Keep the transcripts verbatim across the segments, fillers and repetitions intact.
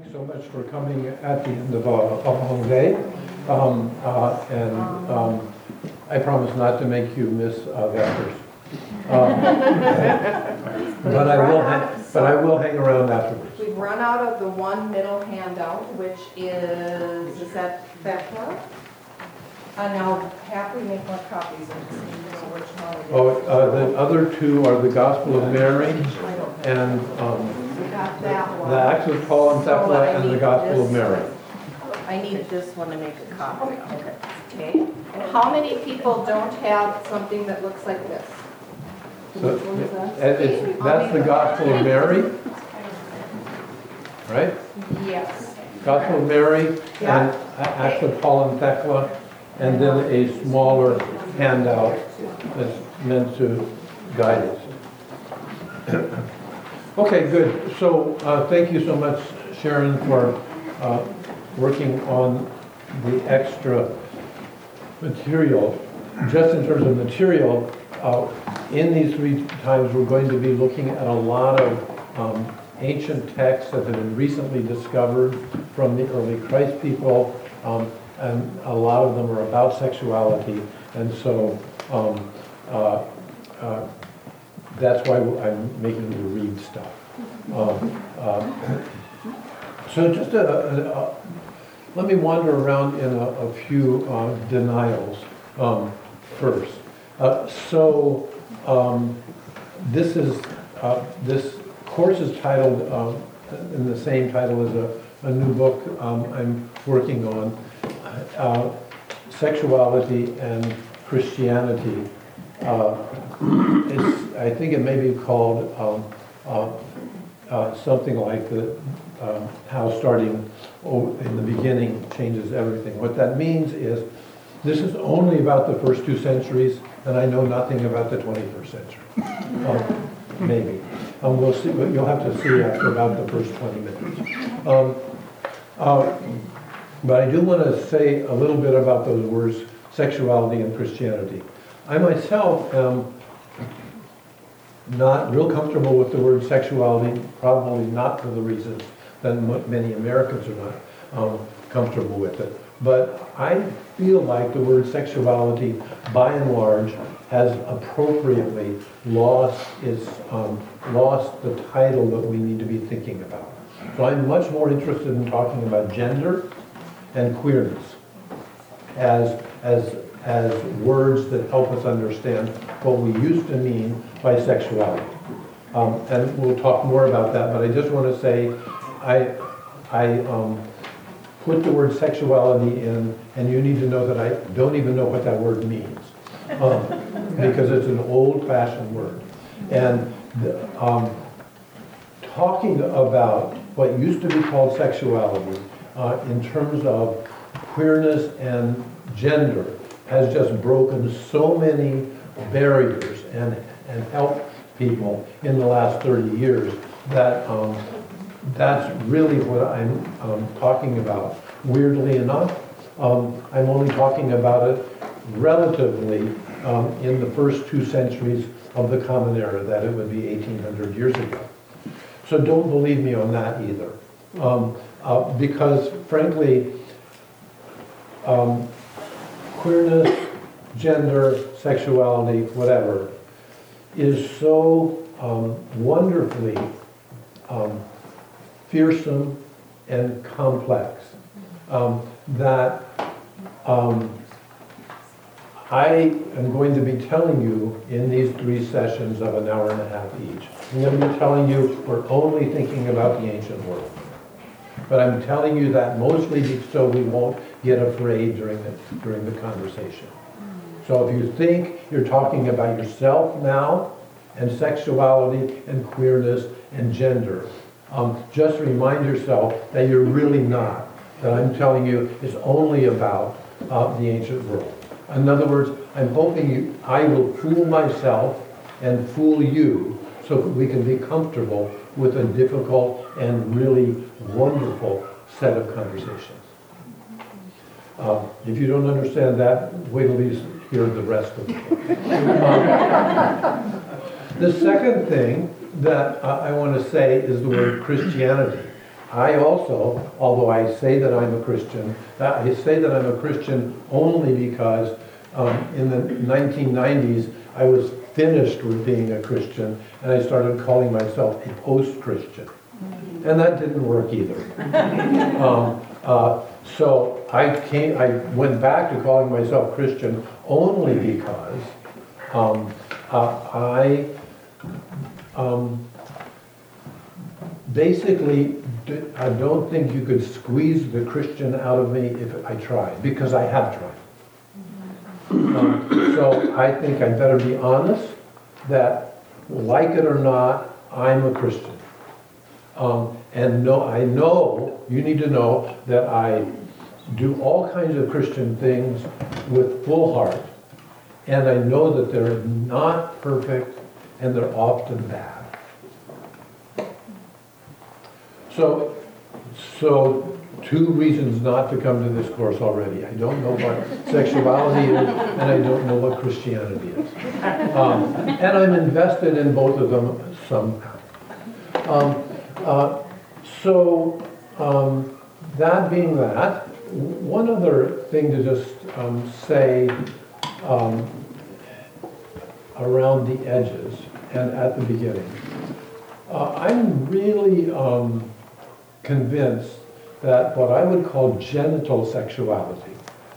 Thanks so much for coming at the end of a, a long day. Um, uh, and um, I promise not to make you miss uh, Vespers. Um, but I will, hang, but I will hang around afterwards. We've run out of the one middle handout, which is, is that that one? And now happily make more copies. I just need to know which one it is. Oh, uh, the other two are the Gospel of Mary and um, We got that one. the Acts of Paul and So I Thecla and the need Gospel of this- Mary. I need this one to make a copy of. Okay. And how many people don't have something that looks like this? So, Which one is that? it- it's, that's the Gospel of Mary, right? Yes. Gospel of Mary and Yeah. Acts of Paul and Thecla, and then a smaller handout that's meant to guide us. Okay, good. So uh, thank you so much, Sharon, for uh, working on the extra material. Just in terms of material, uh, in these three times we're going to be looking at a lot of um, ancient texts that have been recently discovered from the early Christ people, um, and a lot of them are about sexuality, and so um, uh, uh, that's why I'm making you read stuff. Um, uh, so just a, a, a, let me wander around in a, a few uh, denials um, first. Uh, so um, this is uh, this course is titled um, in the same title as a, a new book um, I'm working on, uh, Sexuality and Christianity. Uh, it's, I think it may be called um, uh, uh, something like the um, how starting in the beginning changes everything. What that means is this is only about the first two centuries, and I know nothing about the twenty-first century. Um, maybe. Um, we'll see. You'll have to see after about the first twenty minutes. Um, uh, but I do want to say a little bit about those words, sexuality and Christianity. I myself am not real comfortable with the word sexuality, probably not for the reasons that many Americans are not um, comfortable with it. But I feel like the word sexuality, by and large, has appropriately lost its um, lost the title that we need to be thinking about. So I'm much more interested in talking about gender and queerness as as as words that help us understand what we used to mean by sexuality. Um, and we'll talk more about that, but I just want to say I, I um, put the word sexuality in, and you need to know that I don't even know what that word means, um, because it's an old-fashioned word. And the, um, talking about what used to be called sexuality uh, in terms of queerness and gender has just broken so many barriers and, and helped people in the last thirty years that um, that's really what I'm um, talking about. Weirdly enough, um, I'm only talking about it relatively um, in the first two centuries of the Common Era, that it would be eighteen hundred years ago. So don't believe me on that either. Um, uh, because frankly, um, queerness, gender, sexuality, whatever, is so um, wonderfully um, fearsome and complex um, that um, I am going to be telling you in these three sessions of an hour and a half each. I'm going to be telling you we're only thinking about the ancient world. But I'm telling you that mostly so we won't get afraid during the, during the conversation. So if you think you're talking about yourself now, and sexuality, and queerness, and gender, um, just remind yourself that you're really not. That I'm telling you is only about uh, the ancient world. In other words, I'm hoping you, I will fool myself and fool you so that we can be comfortable with a difficult and really wonderful set of conversations. Um, if you don't understand that, wait till you hear the rest of it. Um, the second thing that uh, I want to say is the word Christianity. I also, although I say that I'm a Christian, uh, I say that I'm a Christian only because um, in the nineteen nineties, I was finished with being a Christian, and I started calling myself a post-Christian. And that didn't work either. um, uh, so I came, I went back to calling myself Christian only because um, uh, I um, basically, I don't think you could squeeze the Christian out of me if I tried, because I have tried. Um, so I think I'd better be honest that, like it or not, I'm a Christian. Um, and no, I know, you need to know that I do all kinds of Christian things with full heart. And I know that they're not perfect and they're often bad. So, so two reasons not to come to this course already. I don't know what sexuality is, and I don't know what Christianity is. Um, and I'm invested in both of them somehow. Um, uh, so, um, that being that, one other thing to just um, say um, around the edges and at the beginning. Uh, I'm really um, convinced that what I would call genital sexuality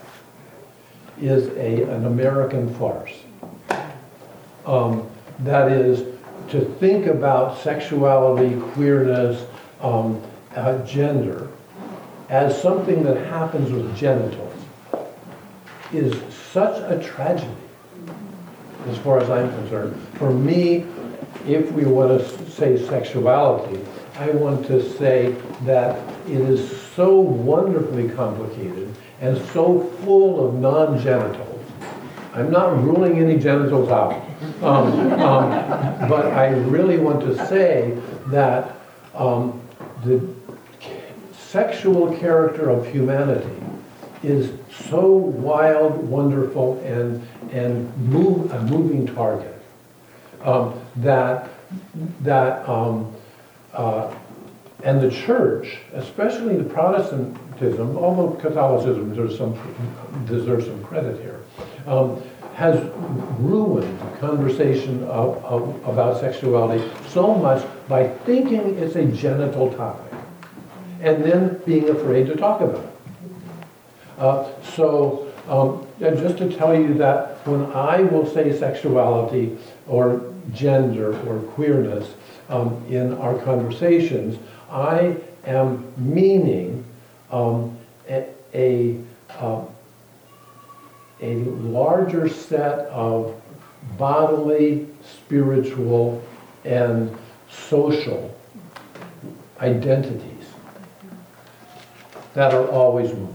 is a, an American farce. Um, that is, to think about sexuality, queerness, um, uh, gender, as something that happens with genitals is such a tragedy, as far as I'm concerned. For me, if we want to say sexuality, I want to say that it is so wonderfully complicated and so full of non-genitals. I'm not ruling any genitals out. Um, um, but I really want to say that um, the sexual character of humanity is so wild, wonderful, and, and move, a moving target um, that, that um, uh, and the church, especially the Protestantism, although Catholicism deserves some, deserves some credit here, um, has ruined conversation of, of, about sexuality so much by thinking it's a genital topic and then being afraid to talk about it. Uh, so, um, and just to tell you that when I will say sexuality or gender or queerness um, in our conversations, I am meaning um, a, a uh, a larger set of bodily, spiritual, and social identities that are always moving.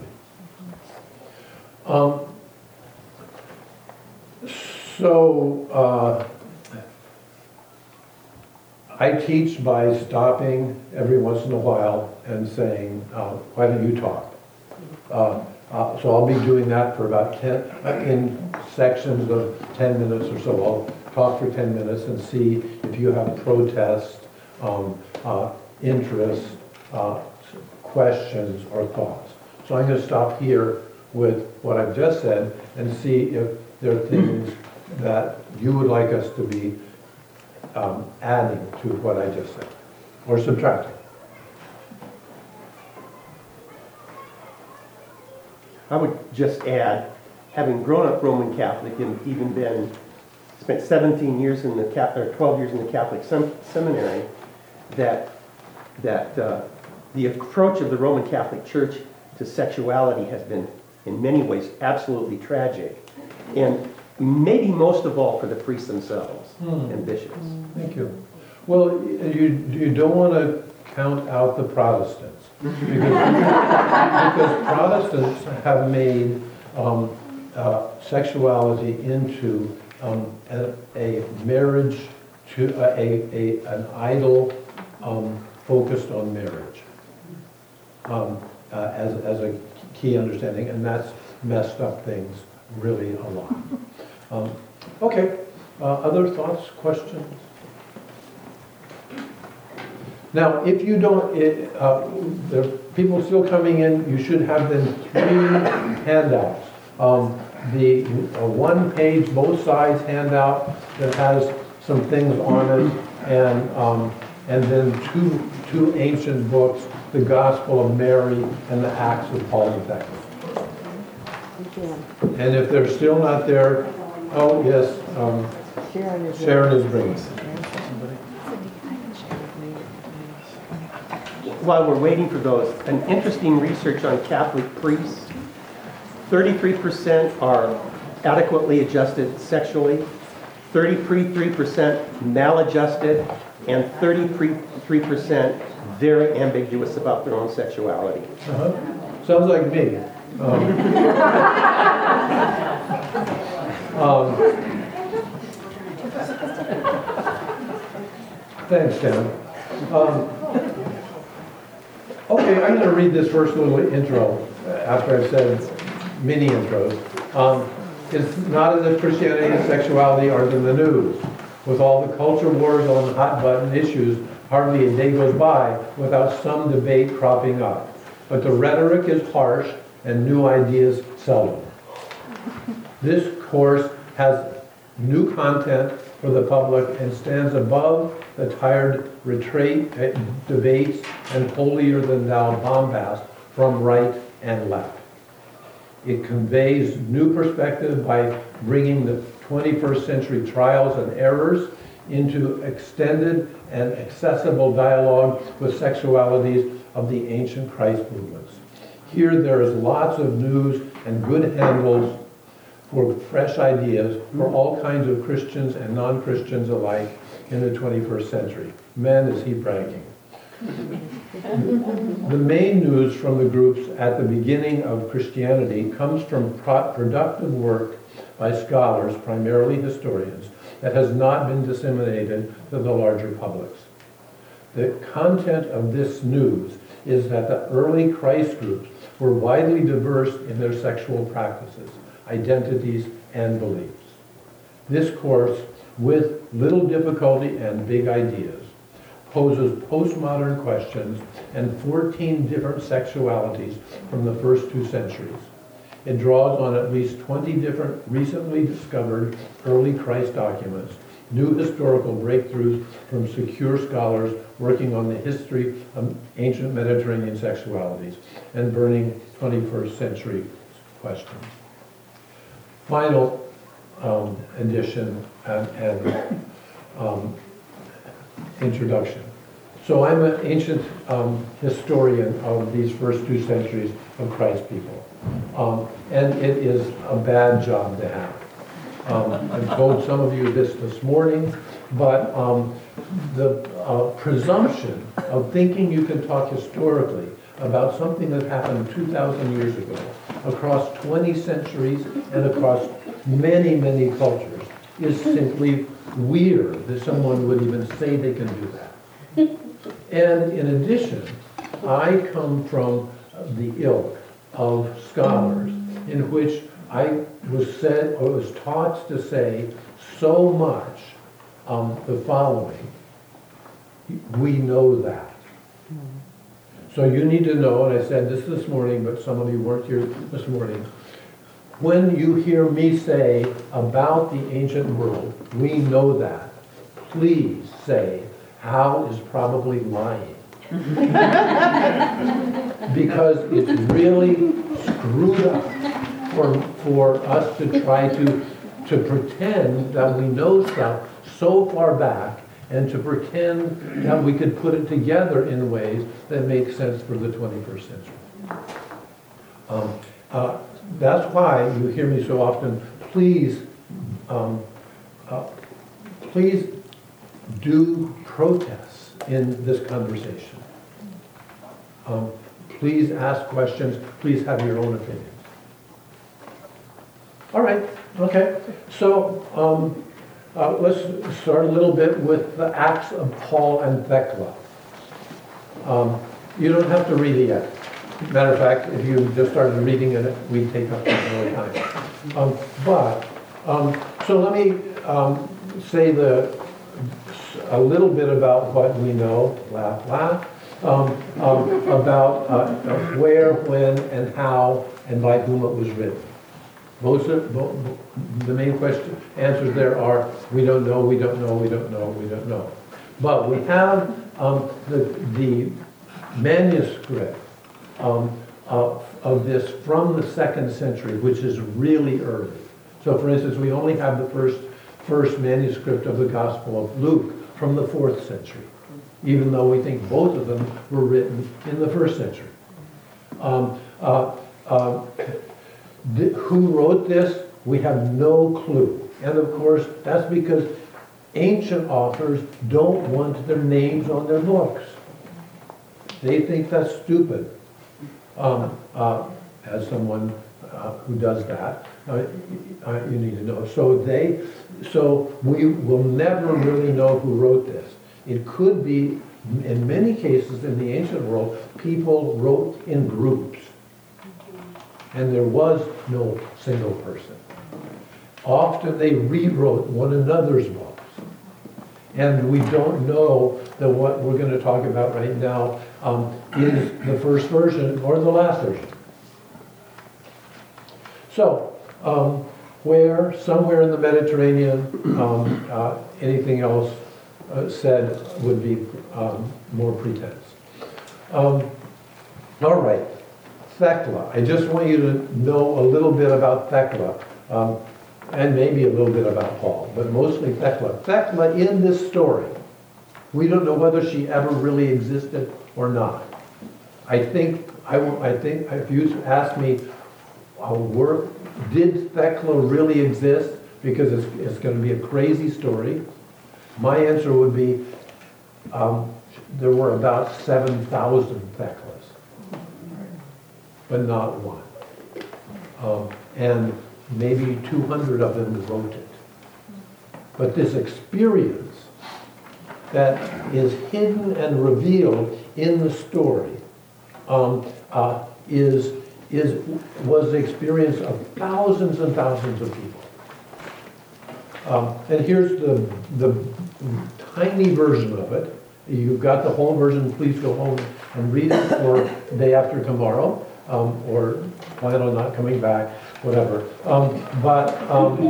Um, so, uh, I teach by stopping every once in a while and saying, uh, why don't you talk? Uh, Uh, so I'll be doing that for about ten, in sections of ten minutes or so. I'll talk for ten minutes and see if you have protest, um, uh, interest, uh, questions, or thoughts. So I'm going to stop here with what I've just said and see if there are things that you would like us to be um, adding to what I just said, or subtracting. I would just add, having grown up Roman Catholic and even been, spent seventeen years in the, or twelve years in the Catholic sem seminary, that, that uh, the approach of the Roman Catholic Church to sexuality has been, in many ways, absolutely tragic. And maybe most of all for the priests themselves hmm. and bishops. Thank you. Well, you, you don't want to count out the Protestants. Because, because Protestants have made um, uh, sexuality into um, a, a marriage to a, a an idol um, focused on marriage um, uh, as as a key understanding, and that's messed up things really a lot. Um, okay, uh, other thoughts, questions? Now, if you don't, it, uh, the people still coming in, you should have them three handouts. Um, the uh, one-page, both sides handout that has some things on it, and um, and then two two ancient books, the Gospel of Mary and the Acts of Paul the Thecla. And if they're still not there, oh yes, um, Sharon is. Sharon is bringing. While we're waiting for those, an interesting research on Catholic priests. thirty-three percent are adequately adjusted sexually, thirty-three percent maladjusted, and thirty-three percent very ambiguous about their own sexuality. Uh-huh. Sounds like me. Um, um, thanks, Dan. Um, okay, I'm going to read this first little intro uh, after I've said mini intros. Um, it's not as if Christianity and sexuality are in the news. With all the culture wars on hot button issues, hardly a day goes by without some debate cropping up. But the rhetoric is harsh and new ideas seldom. This course has new content for the public and stands above the tired retreat uh, debates and holier-than-thou bombast from right and left. It conveys new perspective by bringing the twenty-first century trials and errors into extended and accessible dialogue with sexualities of the ancient Christ movements. Here there is lots of news and good handles for fresh ideas for all kinds of Christians and non-Christians alike in the twenty-first century. Man, is he bragging. The main news from the groups at the beginning of Christianity comes from pro- productive work by scholars, primarily historians, that has not been disseminated to the larger publics. The content of this news is that the early Christ groups were widely diverse in their sexual practices, identities, and beliefs. This course, with little difficulty and big ideas, poses postmodern questions and fourteen different sexualities from the first two centuries. It draws on at least twenty different recently discovered early Christ documents, new historical breakthroughs from secure scholars working on the history of ancient Mediterranean sexualities, and burning twenty-first century questions. Final um, edition and, and um, introduction. So I'm an ancient um, historian of these first two centuries of Christ people. Um, and it is a bad job to have. Um, I told some of you this this morning, but um, the uh, presumption of thinking you can talk historically about something that happened two thousand years ago across twenty centuries and across many, many cultures is simply weird that someone would even say they can do that. And in addition, I come from the ilk of scholars in which I was said or was taught to say so much um, the following: we know that. So you need to know, and I said this this morning, but some of you weren't here this morning. When you hear me say about the ancient world, we know that, please say, Hal is probably lying. Because it's really screwed up for, for us to try to, to pretend that we know stuff so far back and to pretend that we could put it together in ways that make sense for the twenty-first century. Um, uh, that's why you hear me so often, please, um, uh, please do protests in this conversation. Um, please ask questions, please have your own opinions. All right, okay, so um, uh, let's start a little bit with the Acts of Paul and Thecla. Um, you don't have to read it yet. Matter of fact, if you just started reading it, we'd take up more time. Um, but, um, so let me um, say the a little bit about what we know, laugh, laugh, um, um, about uh, where, when, and how, and by whom it was written. Most of, mo- the main question, answers there are, we don't know, we don't know, we don't know, we don't know. But we have um, the, the manuscript um, of, of this from the second century, which is really early. So for instance, we only have the first, first manuscript of the Gospel of Luke from the fourth century, even though we think both of them were written in the first century. Um, uh, uh, th- who wrote this? We have no clue. And of course, that's because ancient authors don't want their names on their books. They think that's stupid. Um, uh, as someone uh, who does that, uh, uh, you need to know. So they, so we will never really know who wrote this. It could be, in many cases in the ancient world, people wrote in groups. And there was no single person. Often they rewrote one another's books. And we don't know that what we're going to talk about right now um, is the first version or the last version. So, um, where, somewhere in the Mediterranean, um, uh, anything else uh, said would be um, more pretense. Um, all right, Thecla. I just want you to know a little bit about Thecla. Um, and maybe a little bit about Paul, but mostly Thecla. Thecla in this story, we don't know whether she ever really existed or not. I think, I, I think if you ask me, uh, were, did Thecla really exist? Because it's, it's going to be a crazy story. My answer would be, um, there were about seven thousand Theclas, but not one. Um, and maybe two hundred of them wrote it. But this experience that is hidden and revealed in the story um, uh, is, is, was the experience of thousands and thousands of people. Um, and here's the, the tiny version of it. You've got the whole version. Please go home and read it for the day after tomorrow, um, or plan on not coming back. Whatever. Um, but um,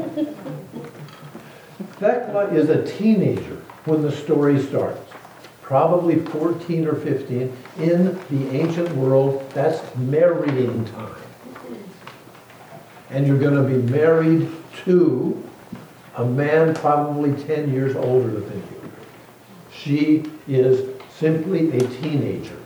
Thecla is a teenager when the story starts. Probably fourteen or fifteen. In the ancient world, that's marrying time. And you're going to be married to a man probably ten years older than you. She is simply a teenager.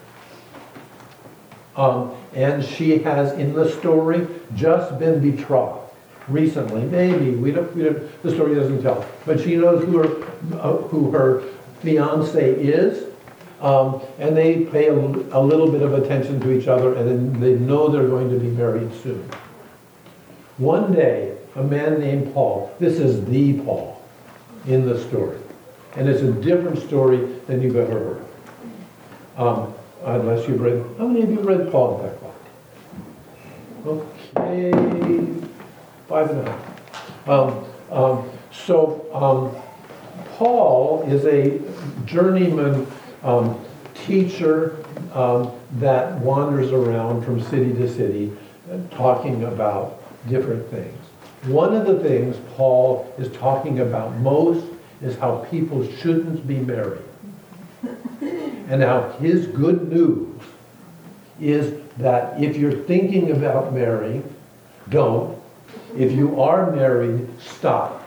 Um, and she has, in the story, just been betrothed. Recently, maybe, we don't, we don't, the story doesn't tell. But she knows who her, uh, who her fiance is, um, and they pay a, a little bit of attention to each other, and then they know they're going to be married soon. One day, a man named Paul, this is the Paul in the story, and it's a different story than you've ever heard. Um, Unless you've read, how many of you read Paul and Thecla? Okay, five and a half. Um, um, so um, Paul is a journeyman um, teacher um, that wanders around from city to city uh, talking about different things. One of the things Paul is talking about most is how people shouldn't be married. And now his good news is that if you're thinking about marrying, don't. If you are married, stop.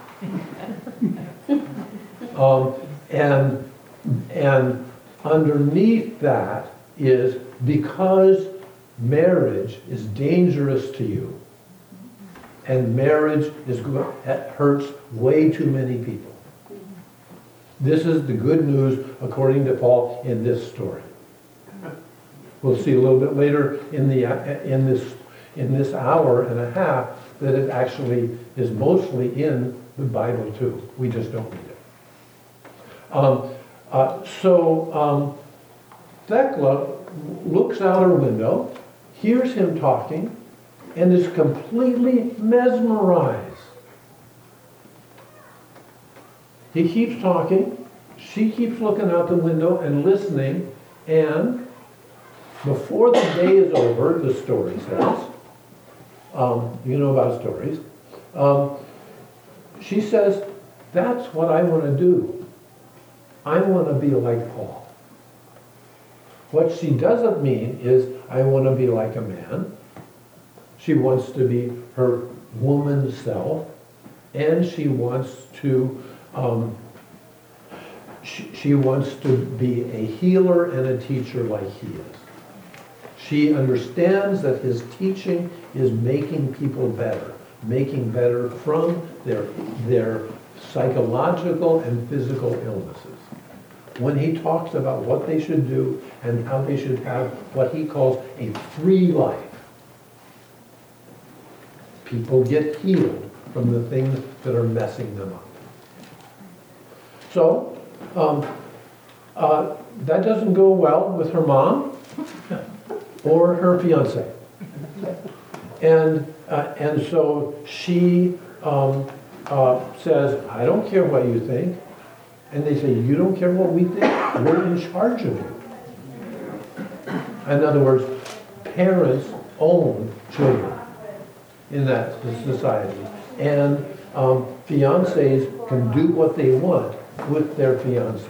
um, and, and underneath that is because marriage is dangerous to you, and marriage is hurts way too many people. This is the good news according to Paul in this story. We'll see a little bit later in the in this in this hour and a half that it actually is mostly in the Bible too. We just don't read it. Um, uh, so um, Thecla looks out her window, hears him talking, and is completely mesmerized. He keeps talking. she keeps looking out the window and listening, and before the day is over, the story says, um, you know about stories, um, she says, that's what I want to do. I want to be like Paul. What she doesn't mean is, I want to be like a man. She wants to be her woman self, and she wants to, um, she, she wants to be a healer and a teacher like he is. She understands that his teaching is making people better, making better from their, their psychological and physical illnesses. When he talks about what they should do and how they should have what he calls a free life, people get healed from the things that are messing them up. So, um, uh, that doesn't go well with her mom or her fiance. And, uh, and so she um, uh, says, I don't care what you think. And they say, you don't care what we think? We're in charge of you. In other words, parents own children in that society. And um, fiancés can do what they want with their fiancé.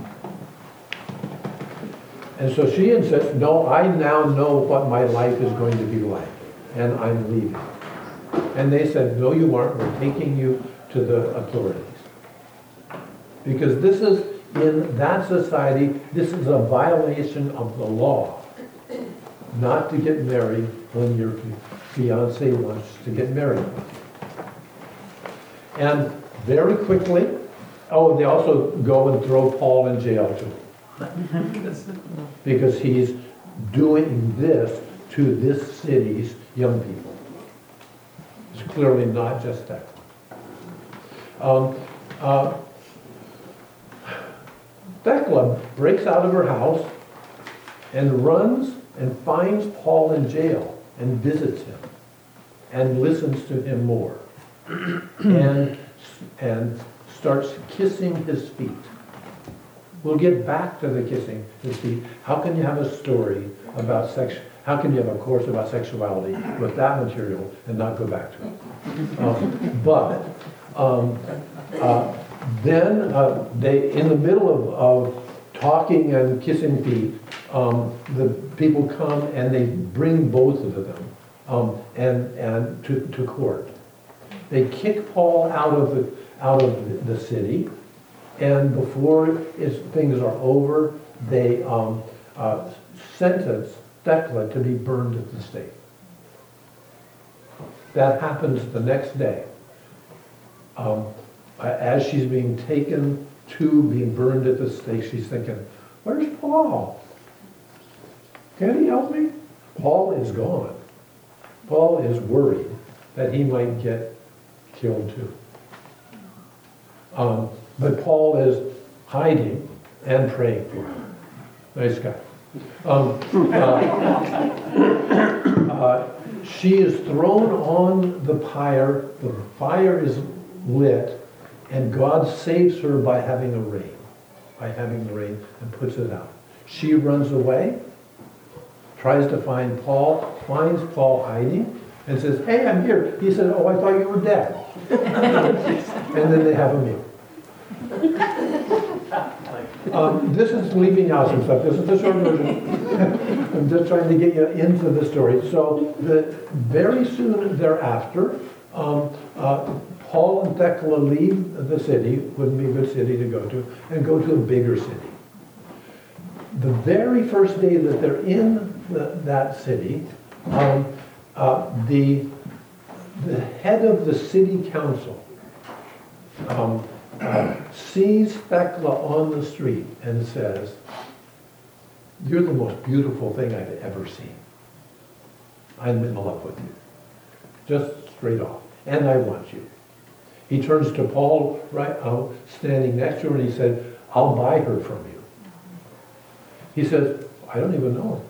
And so she insists, no, I now know what my life is going to be like, and I'm leaving. And they said, no, you aren't. We're taking you to the authorities. Because this is, in that society, this is a violation of the law. Not to get married when your fiancé wants to get married. And very quickly, oh, they also go and throw Paul in jail too. Because he's doing this to this city's young people. It's clearly not just that. Um, uh, Thecla breaks out of her house and runs and finds Paul in jail and visits him and listens to him more and, and starts kissing his feet. We'll get back to the kissing his feet. How can you have a story about sex? How can you have a course about sexuality with that material and not go back to it? Um, but um, uh, then uh, they, in the middle of, of talking and kissing feet, um, the people come and they bring both of them um, and and to, to court. They kick Paul out of the out of the city, and before it's, things are over, they um, uh, sentence Thecla to be burned at the stake. That happens the next day. Um, as she's being taken to being burned at the stake, she's thinking, where's Paul? Can he help me? Paul is gone. Paul is worried that he might get killed too. Um, but Paul is hiding and praying for him. Nice guy. Um, uh, uh, she is thrown on the pyre. The fire is lit. And God saves her by having a rain, by having the rain and puts it out. She runs away, tries to find Paul, finds Paul hiding, and says, hey, I'm here. He said, oh, I thought you were dead. And then they have a meal. Um, this is leaving out some stuff. This is the short version. I'm just trying to get you into the story. So the, very soon thereafter, um, uh, Paul and Thecla leave the city, wouldn't be a good city to go to, and go to a bigger city. The very first day that they're in the, that city, um, uh, the, the head of the city council um, uh, sees Thecla on the street and says, you're the most beautiful thing I've ever seen. I'm in love with you. Just straight off. And I want you. He turns to Paul, right, uh, standing next to her, and he said, I'll buy her from you. He says, I don't even know her.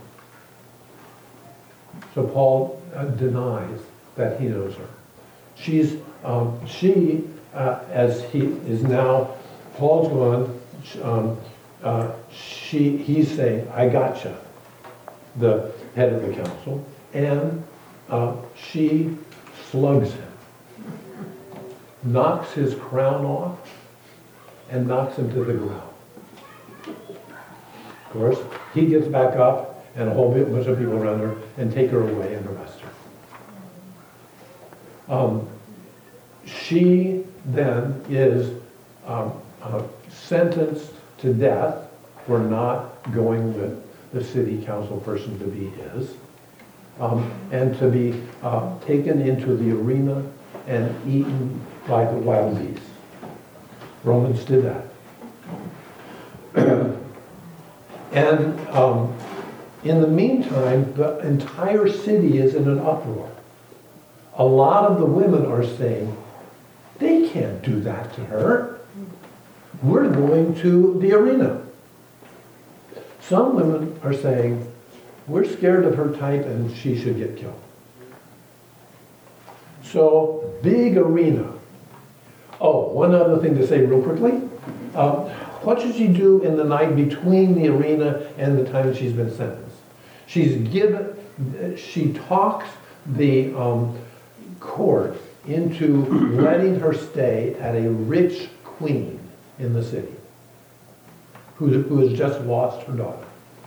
So Paul uh, denies that he knows her. She's, um, she, uh, as he is now, Paul's gone, sh- um, uh, she, he's saying, I gotcha, the head of the council, and uh, she slugs him, knocks his crown off, and knocks him to the ground. Of course, he gets back up, and a whole bunch of people around her and take her away and arrest her. Um, she then is um, uh, sentenced to death for not going with the city council person to be his, um, and to be uh, taken into the arena and eaten by the wild beasts. Romans did that. And um, in the meantime, the entire city is in an uproar. A lot of the women are saying, they can't do that to her. We're going to the arena. Some women are saying, we're scared of her type and she should get killed. So, big arena. Oh, one other thing to say real quickly. Uh, what should she do in the night between the arena and the time she's been sentenced? She's given, she talks the um, court into letting her stay at a rich queen in the city who, who has just lost her daughter.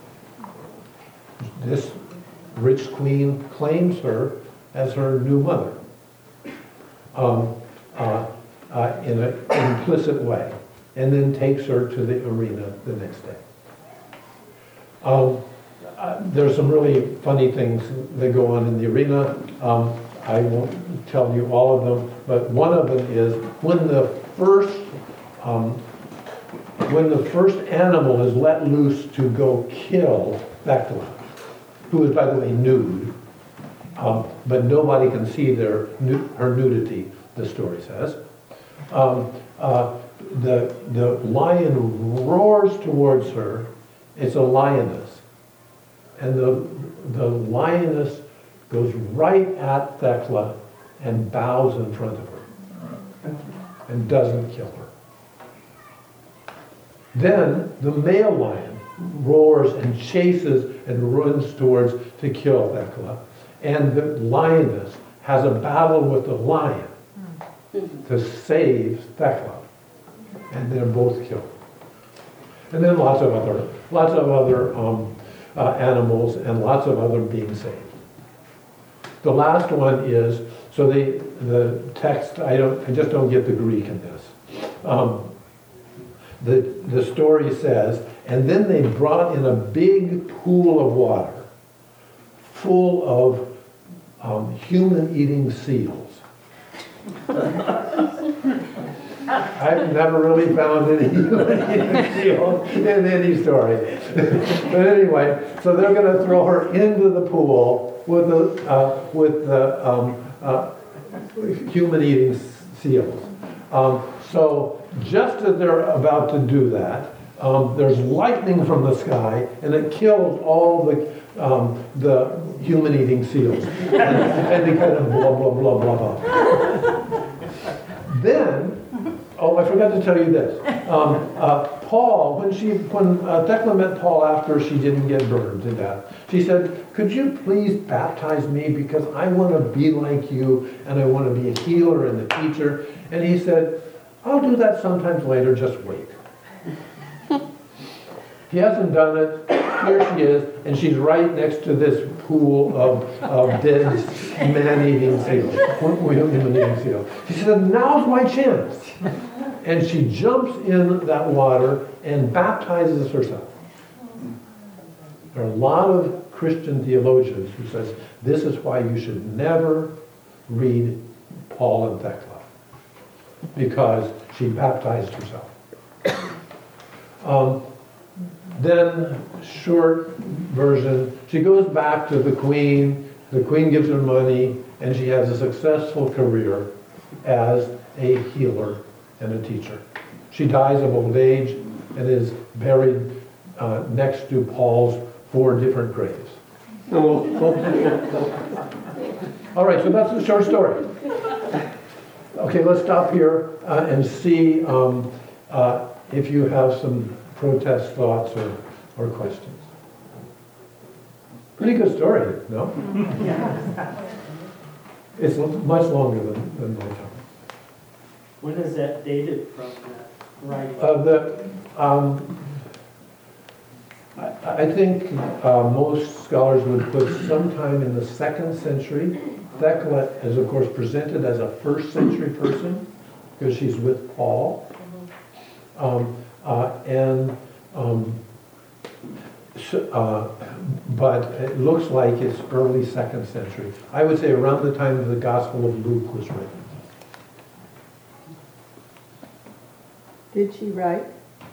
This rich queen claims her as her new mother um, uh, uh, in an implicit way, and then takes her to the arena the next day. Um, uh, there's some really funny things that go on in the arena. Um, I won't tell you all of them, but one of them is when the first um, when the first animal is let loose to go kill Thecla, who is, by the way, nude, um, but nobody can see their nu- her nudity, the story says. Um, uh, the, the lion roars towards her. It's a lioness. And the, the lioness goes right at Thecla and bows in front of her and doesn't kill her. Then the male lion roars and chases and runs towards to kill Thecla. And the lioness has a battle with the lion to save Thecla. And they're both killed. And then lots of other, lots of other um, uh, animals and lots of other being saved. The last one is, so the the text, I don't, I just don't get the Greek in this. Um, the the story says, and then they brought in a big pool of water full of um, human-eating seals. I've never really found any human-eating seal in any story. But anyway, so they're going to throw her into the pool with the uh, with the um, uh, human-eating seals. Um, so just as they're about to do that, um, there's lightning from the sky, and it kills all the um, the human-eating seals, and, and they kind of blah blah blah blah blah. Then, oh, I forgot to tell you this. Um, uh, Paul, when she, when uh, Thecla met Paul after she didn't get burned to death, she said, "Could you please baptize me because I want to be like you and I want to be a healer and a teacher?" And he said, "I'll do that sometimes later. Just wait." He hasn't done it. Here she is, and she's right next to this pool of, of dead man-eating seals, human-eating seals. She said, "Now's my chance." And she jumps in that water and baptizes herself. There are a lot of Christian theologians who says this is why you should never read Paul and Thecla, because she baptized herself. Um, then, short version, she goes back to the queen. The queen gives her money, and she has a successful career as a healer and a teacher. She dies of old age and is buried uh, next to Paul's four different graves. All right, so that's the short story. Okay, let's stop here uh, and see um, uh, if you have some protest thoughts or, or questions. Pretty good story, no? It's much longer than, than my time. When is that dated from that writing? Uh, the, um, I, I think, uh, most scholars would put sometime in the second century. Thecla is of course presented as a first century person because she's with Paul. Um, uh, and, um, so, uh, but it looks like it's early second century. I would say around the time the Gospel of Luke was written. Did she write?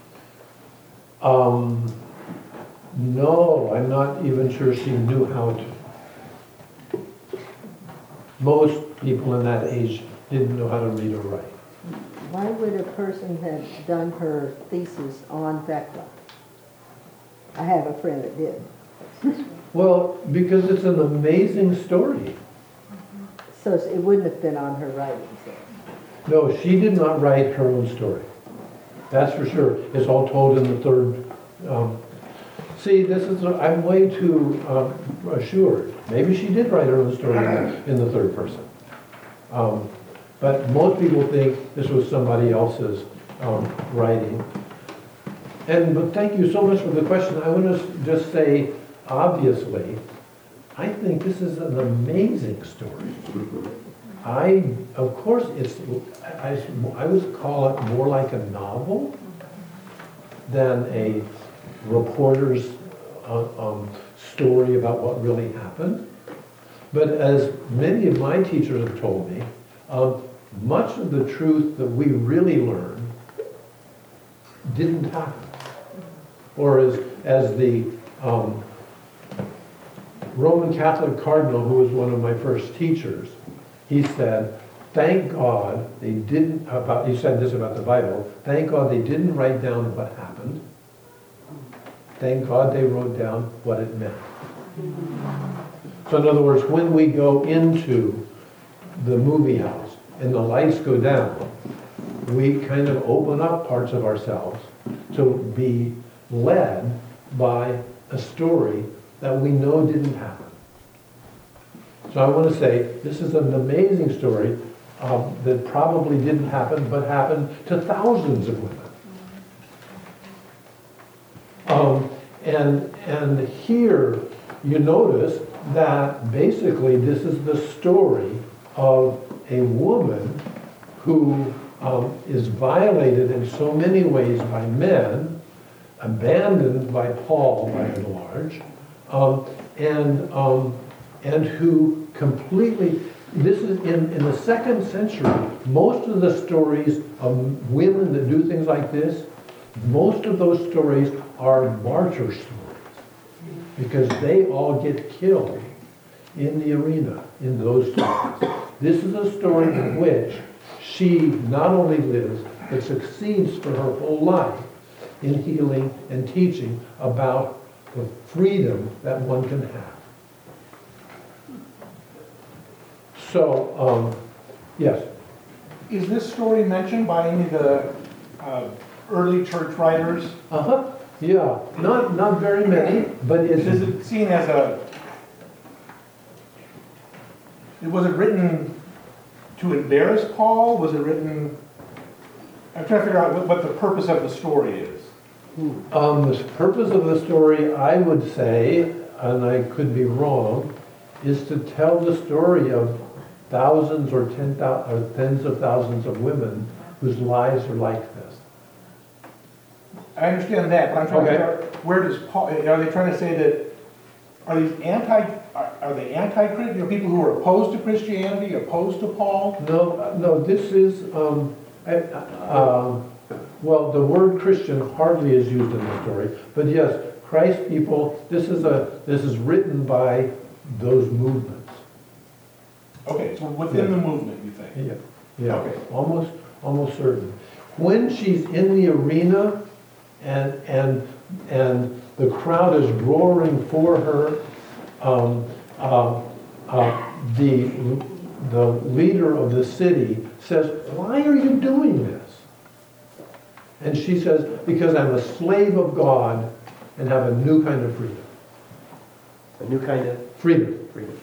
Um, no, I'm not even sure she knew how to. Most people in that age didn't know how to read or write. Why would a person have done her thesis on Thecla? I have a friend that did. Well, because it's an amazing story. So it wouldn't have been on her writings then. No, she did not write her own story. That's for sure. It's all told in the third. Um, see, this is, I'm way too um, assured. Maybe she did write her own story in the, in the third person. Um, but most people think this was somebody else's um, writing. And, but thank you so much for the question. I want to just say, obviously, I think this is an amazing story. I, of course, it's, I, I would call it more like a novel than a reporter's uh, um, story about what really happened. But as many of my teachers have told me, um, much of the truth that we really learn didn't happen. Or as, as the um, Roman Catholic cardinal, who was one of my first teachers, he said, thank God they didn't, about, he said this about the Bible, thank God they didn't write down what happened. Thank God they wrote down what it meant. So in other words, when we go into the movie house and the lights go down, we kind of open up parts of ourselves to be led by a story that we know didn't happen. So I want to say this is an amazing story um, that probably didn't happen, but happened to thousands of women. Um, and, and here you notice that basically this is the story of a woman who um, is violated in so many ways by men, abandoned by Paul by and large, um, and, um, and who completely, this is in, in the second century, most of the stories of women that do things like this, most of those stories are martyr stories because they all get killed in the arena in those stories. This is a story in which she not only lives, but succeeds for her whole life in healing and teaching about the freedom that one can have. So, um, yes. Is this story mentioned by any of the uh, early church writers? Uh-huh. Yeah, not, not very many, but it's... Is it seen as a, was it written to embarrass Paul? Was it written, I'm trying to figure out what, what the purpose of the story is. Um, the purpose of the story, I would say, and I could be wrong, is to tell the story of thousands or, ten thou- or tens of thousands of women whose lives are like this. I understand that, but I'm trying Okay. to figure out, where does Paul, are they trying to say that, are these anti, are, are they anti-Christian, you know, people who are opposed to Christianity, opposed to Paul? No, uh, no, this is, um, I- uh, well, the word Christian hardly is used in the story, but yes, Christ people, this is a, this is written by those movements. Okay, so within the movement, you think? Yeah, yeah, Okay. almost, almost certain. When she's in the arena and, and, and the crowd is roaring for her, um, uh, uh, the, the leader of the city says, why are you doing this? And she says, because I'm a slave of God and have a new kind of freedom. A new kind of Freedom. freedom.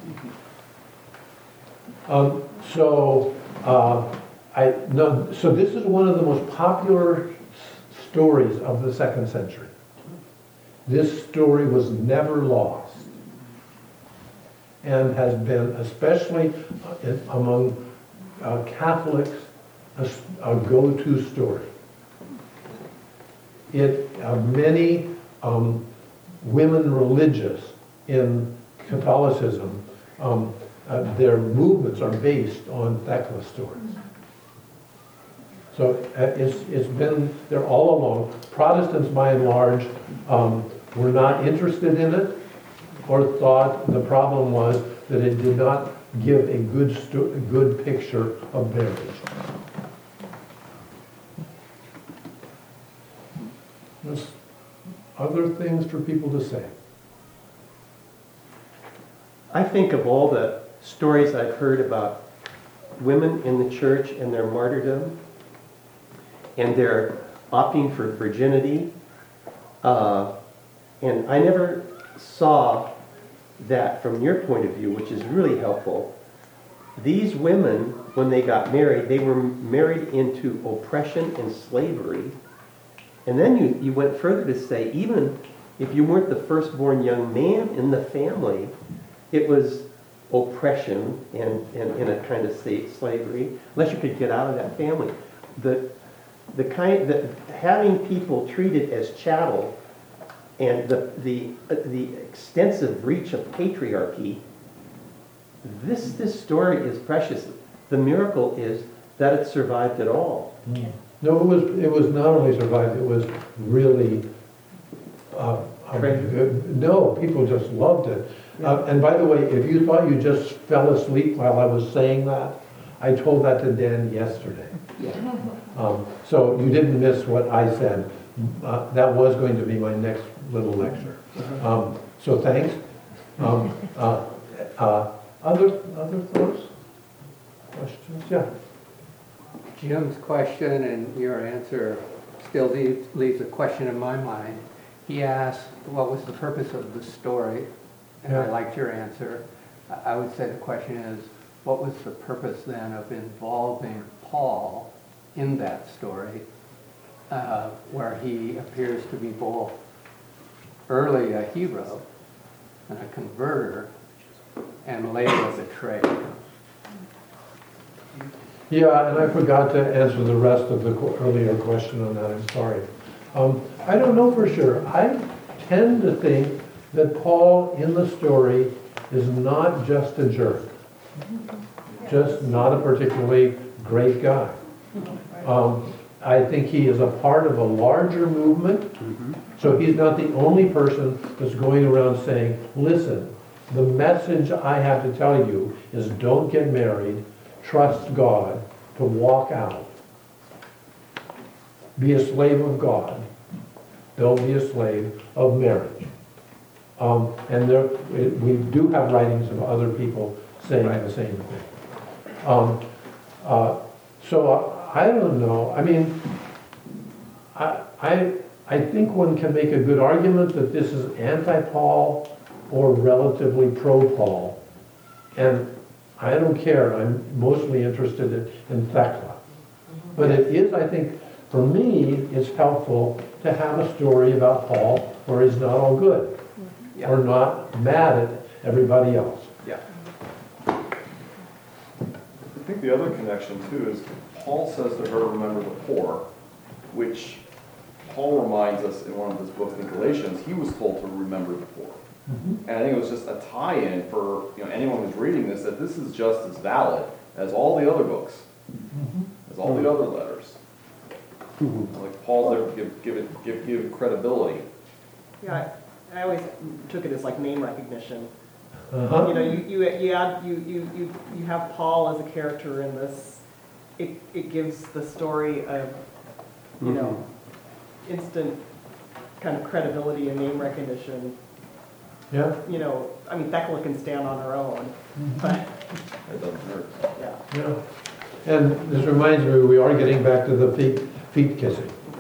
Um, so, uh, I, no, so this is one of the most popular s- stories of the second century. This story was never lost and has been, especially uh, in- among uh, Catholics, a, s- a go-to story. It, uh, many um, women religious in Catholicism, um, uh, their movements are based on Thecla stories. So uh, it's, it's been there all along. Protestants, by and large, um, were not interested in it or thought the problem was that it did not give a good, sto- a good picture of marriage. There's other things for people to say. I think of all the stories I've heard about women in the church and their martyrdom and their opting for virginity. Uh, and I never saw that from your point of view, which is really helpful. These women, when they got married, they were married into oppression and slavery. And then you, you went further to say, even if you weren't the firstborn young man in the family, it was oppression and, and in a kind of state slavery, unless you could get out of that family. The, the kind, the, having people treated as chattel and the, the, the extensive reach of patriarchy, this, this story is precious. The miracle is that it survived at all. No, it was, it was not only survived, it was really, uh, um, Treasured. no, people just loved it. Uh, and by the way, if you thought you just fell asleep while I was saying that, I told that to Dan yesterday. Um, so you didn't miss what I said. Uh, that was going to be my next little lecture. Um, so thanks. Um, uh, uh, other, other thoughts? Questions? Yeah. Jim's question and your answer still leaves, leaves a question in my mind. He asked, what was the purpose of the story? And I Yeah. liked your answer. I I would say the question is, what was the purpose then of involving Paul in that story, uh, where he appears to be both early a hero and a converter, and later a betrayer? Yeah, and I forgot to answer the rest of the qu- earlier question on that, I'm sorry. Um, I don't know for sure. I tend to think that Paul in the story is not just a jerk, just not a particularly great guy. Um, I think he is a part of a larger movement, so he's not the only person that's going around saying, listen, the message I have to tell you is don't get married, trust God, to walk out. Be a slave of God. Don't be a slave of marriage. Um, and there, we do have writings of other people saying the same thing. Um, uh, so uh, I don't know. I mean, I, I, I think one can make a good argument that this is anti-Paul or relatively pro-Paul. And I don't care. I'm mostly interested in, in Thecla. But it is, I think, for me, it's helpful to have a story about Paul where he's not all good. Yeah. Or not mad at everybody else. Yeah. I think the other connection too is Paul says to her, remember the poor, which Paul reminds us in one of his books in Galatians, he was told to remember the poor. Mm-hmm. And I think it was just a tie-in for you know anyone who's reading this, that this is just as valid as all the other books, mm-hmm. as all the other letters. Mm-hmm. Like Paul's there to give, give, it, give, give credibility. Yeah, I I always took it as like name recognition. Uh-huh. You know, you, you, you add, you, you, you, you have Paul as a character in this. It, it gives the story a, you know, instant kind of credibility and name recognition. Yeah, You know, I mean, Thecla can stand on her own, but, It doesn't hurt. yeah. yeah. And this reminds me, we are getting back to the feet, feet kissing.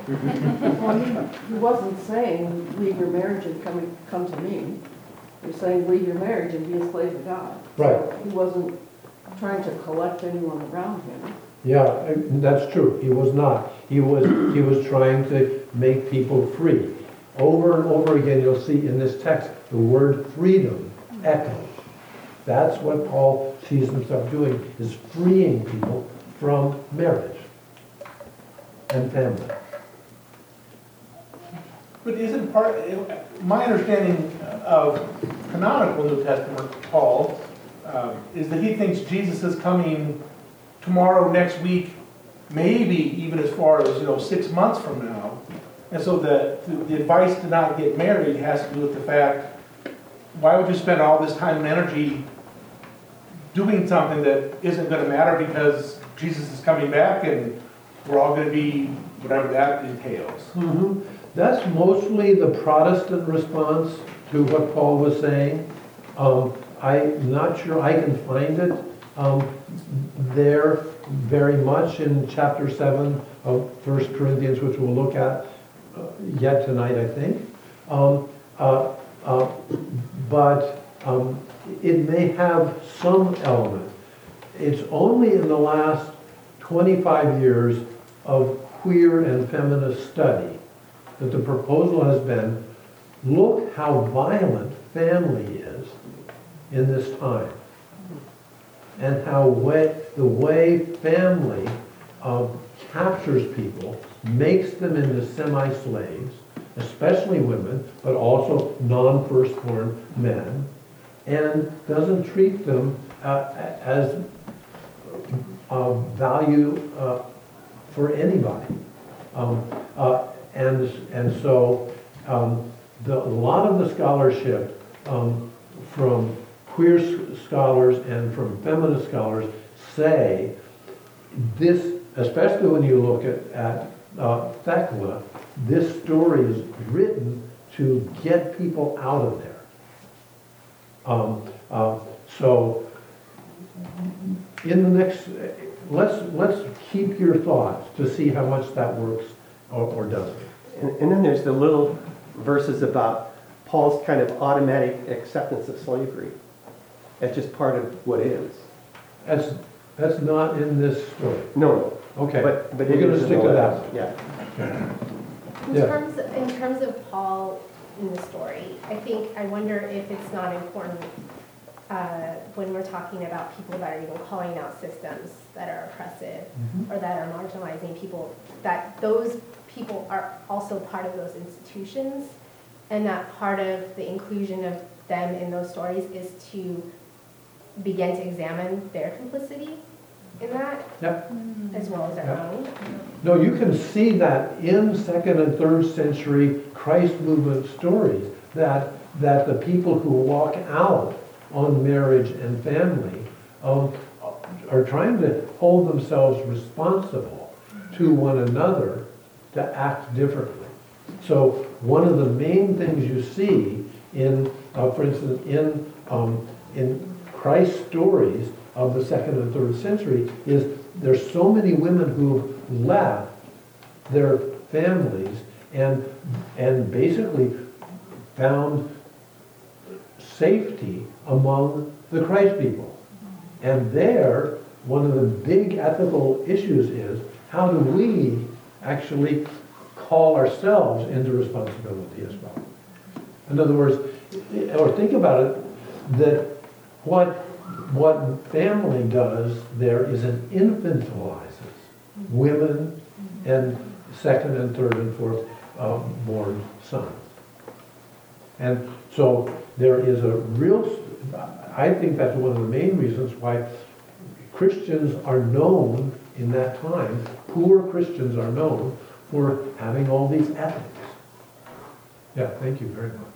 Well, he, he wasn't saying, leave your marriage and come, come to me. He was saying, leave your marriage and be a slave to God. Right. So he wasn't trying to collect anyone around him. Yeah, uh, that's true. He was not. He was, he was trying to make people free. Over and over again, you'll see in this text, the word freedom echoes. That's what Paul sees himself doing, is freeing people from marriage and family. But isn't part, my understanding of canonical New Testament, Paul, um, is that he thinks Jesus is coming tomorrow, next week, maybe even as far as, you know, six months from now. And so the, the advice to not get married has to do with the fact, why would you spend all this time and energy doing something that isn't going to matter because Jesus is coming back and we're all going to be whatever that entails. Mm-hmm. That's mostly the Protestant response to what Paul was saying. Um, I'm not sure I can find it um, there very much in chapter seven of First Corinthians, which we'll look at uh, yet tonight, I think. Um, uh, uh, but um, it may have some element. It's only in the last twenty-five years of queer and feminist study that the proposal has been, look how violent family is in this time, and how way, the way family uh, captures people, makes them into semi-slaves, especially women, but also non-firstborn men, and doesn't treat them uh, as uh, value uh, for anybody. Um, uh, and, and so um, the, a lot of the scholarship um, from queer scholars and from feminist scholars say this, especially when you look at, at uh, Thecla, this story is written to get people out of there. Um, uh, so in the next, let's, let's keep your thoughts to see how much that works or, or doesn't. And, and then there's the little verses about Paul's kind of automatic acceptance of slavery. That's just part of what is. That's, that's not in this story. No, no. Okay, But, but we're it going is to in stick the to letters. that. Yeah. In Yeah. terms, in terms of Paul in the story, I think, I wonder if it's not important uh, when we're talking about people that are even calling out systems that are oppressive Mhm. or that are marginalizing people, that those people are also part of those institutions, and that part of the inclusion of them in those stories is to begin to examine their complicity in that, Yep. as well as our Yep. own. No, you can see that in second and third century Christ movement stories, that, that the people who walk out on marriage and family um, are trying to hold themselves responsible to one another to act differently. So one of the main things you see in, uh, for instance, in, um, in Christ's stories of the second and third century is there's so many women who've left their families and, and basically found safety among the Christ people. And there, one of the big ethical issues is, how do we actually call ourselves into responsibility as well? In other words, or think about it, that what, what family does there is it infantilizes women and second and third and fourth uh, born sons. And so there is a real, I think that's one of the main reasons why Christians are known in that time, poor Christians are known for having all these ethics. Yeah, thank you very much.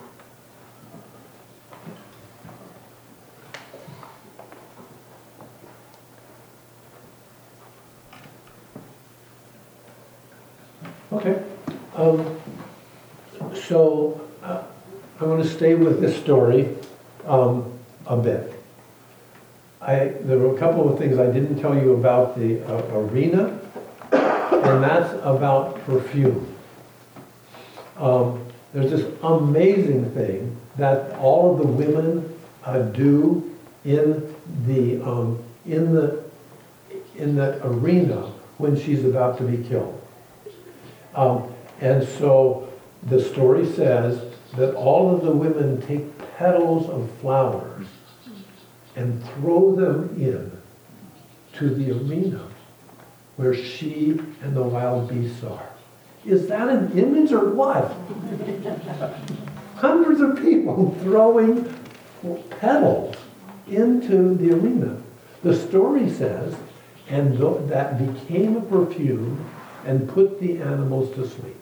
Okay. Um, so uh, I want to stay with this story um, a bit. I, there were a couple of things I didn't tell you about the uh, arena, and and that's about perfume. Um, there's this amazing thing that all of the women uh, do in the, um, in the, in the arena when she's about to be killed. Um, and so the story says that all of the women take petals of flowers and throw them in to the arena where she and the wild beasts are. Is that an image or what? Hundreds of people throwing petals into the arena. The story says, and th- that became a perfume and put the animals to sleep.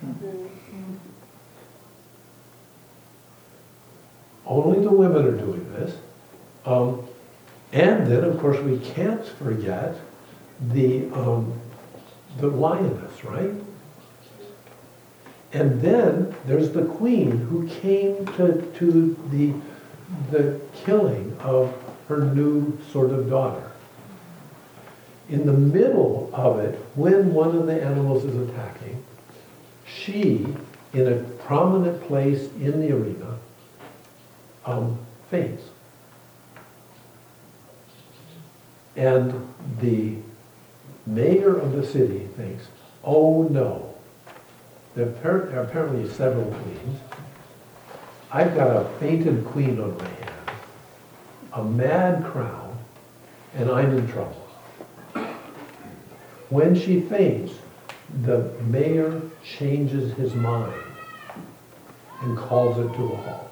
Only the women are doing this. Um, and then, of course, we can't forget the, um, the lioness, right? And then there's the queen who came to, to the, the killing of her new sort of daughter. In the middle of it, when one of the animals is attacking, she, in a prominent place in the arena, um, faints. And the mayor of the city thinks, oh no, there are apparently several queens. I've got a fainted queen on my hands, a mad crowd, and I'm in trouble. When she faints, the mayor changes his mind and calls it to a halt.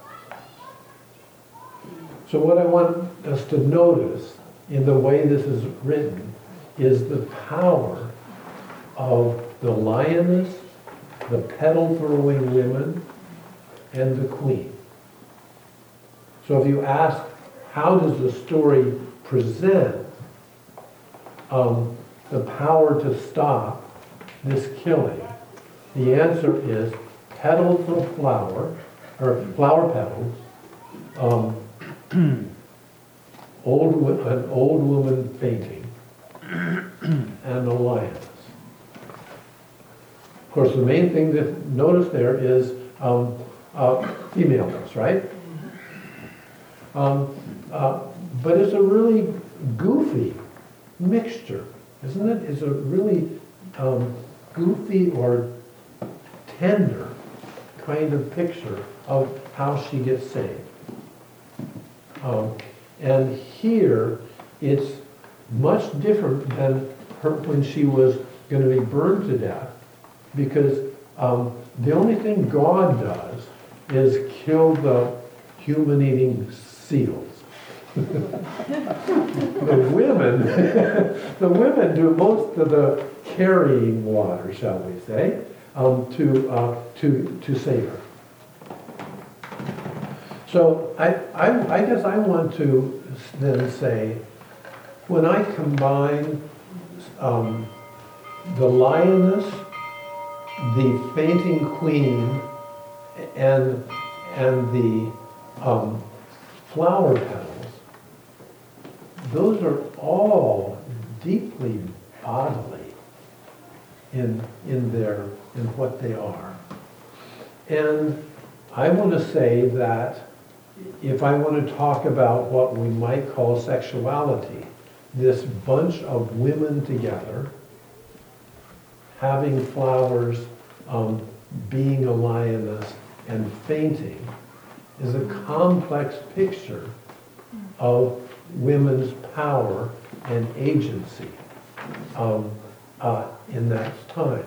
So what I want us to notice in the way this is written is the power of the lioness, the petal-throwing women, and the queen. So if you ask, how does the story present um, the power to stop this killing? The answer is petals of flower, or flower petals, um, old, wo- an old woman fainting, and a lioness. Of course, the main thing to notice there is um, uh, femaleness, right? Um, uh, but it's a really goofy mixture, isn't it? It's a really um, goofy or tender kind of picture of how she gets saved. Um, and here, it's much different than her when she was going to be burned to death, because um, the only thing God does is kill the human-eating seals. The women, the women do most of the carrying water, shall we say, um, to uh, to to save her. So I, I, I guess I want to then say, when I combine um, the lioness, the fainting queen, and and the um, flower petals, those are all deeply bodily in in their in what they are. And I want to say that if I want to talk about what we might call sexuality, this bunch of women together, having flowers, um, being a lioness, and fainting, is a complex picture of women's power and agency um, uh, in that time.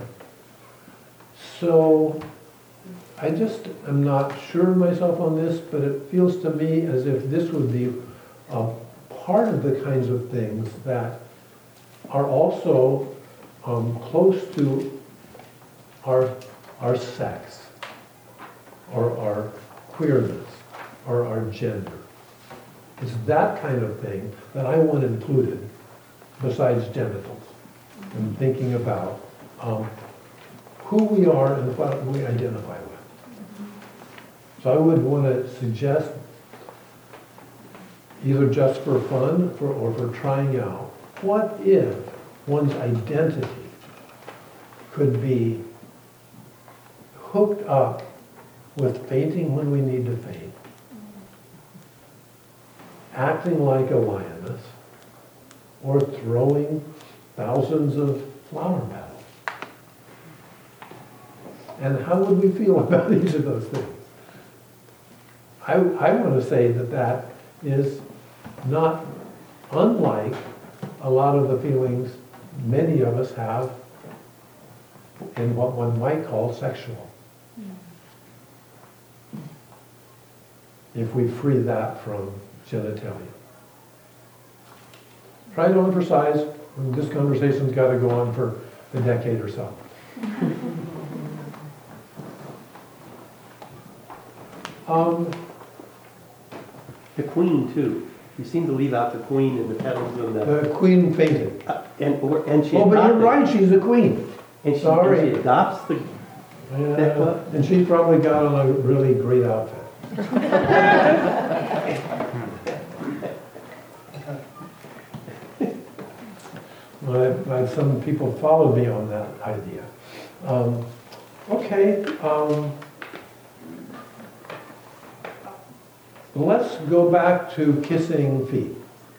So I just am not sure myself on this, but it feels to me as if this would be uh, part of the kinds of things that are also um, close to our, our sex, or our queerness, or our gender. It's that kind of thing that I want included, besides genitals, in thinking about um, who we are and what we identify with. So I would want to suggest, either just for fun for, or for trying out, what if one's identity could be hooked up with fainting when we need to faint, acting like a lioness, or throwing thousands of flower petals. And how would we feel about each of those things? I, I want to say that that is not unlike a lot of the feelings many of us have in what one might call sexual. If we free that from genitalia. Try to emphasize, this conversation's got to go on for a decade or so. Um, The queen too. You seem to leave out the queen and the petals and the, the queen fainted. uh, and, or- and she Oh, but you're adopted. right, she's a queen. And she, Sorry. and she adopts the, Yeah, and she's probably got on a really great outfit. Well, I've- I've- some people followed me on that idea. Um, Okay, um, let's go back to kissing feet.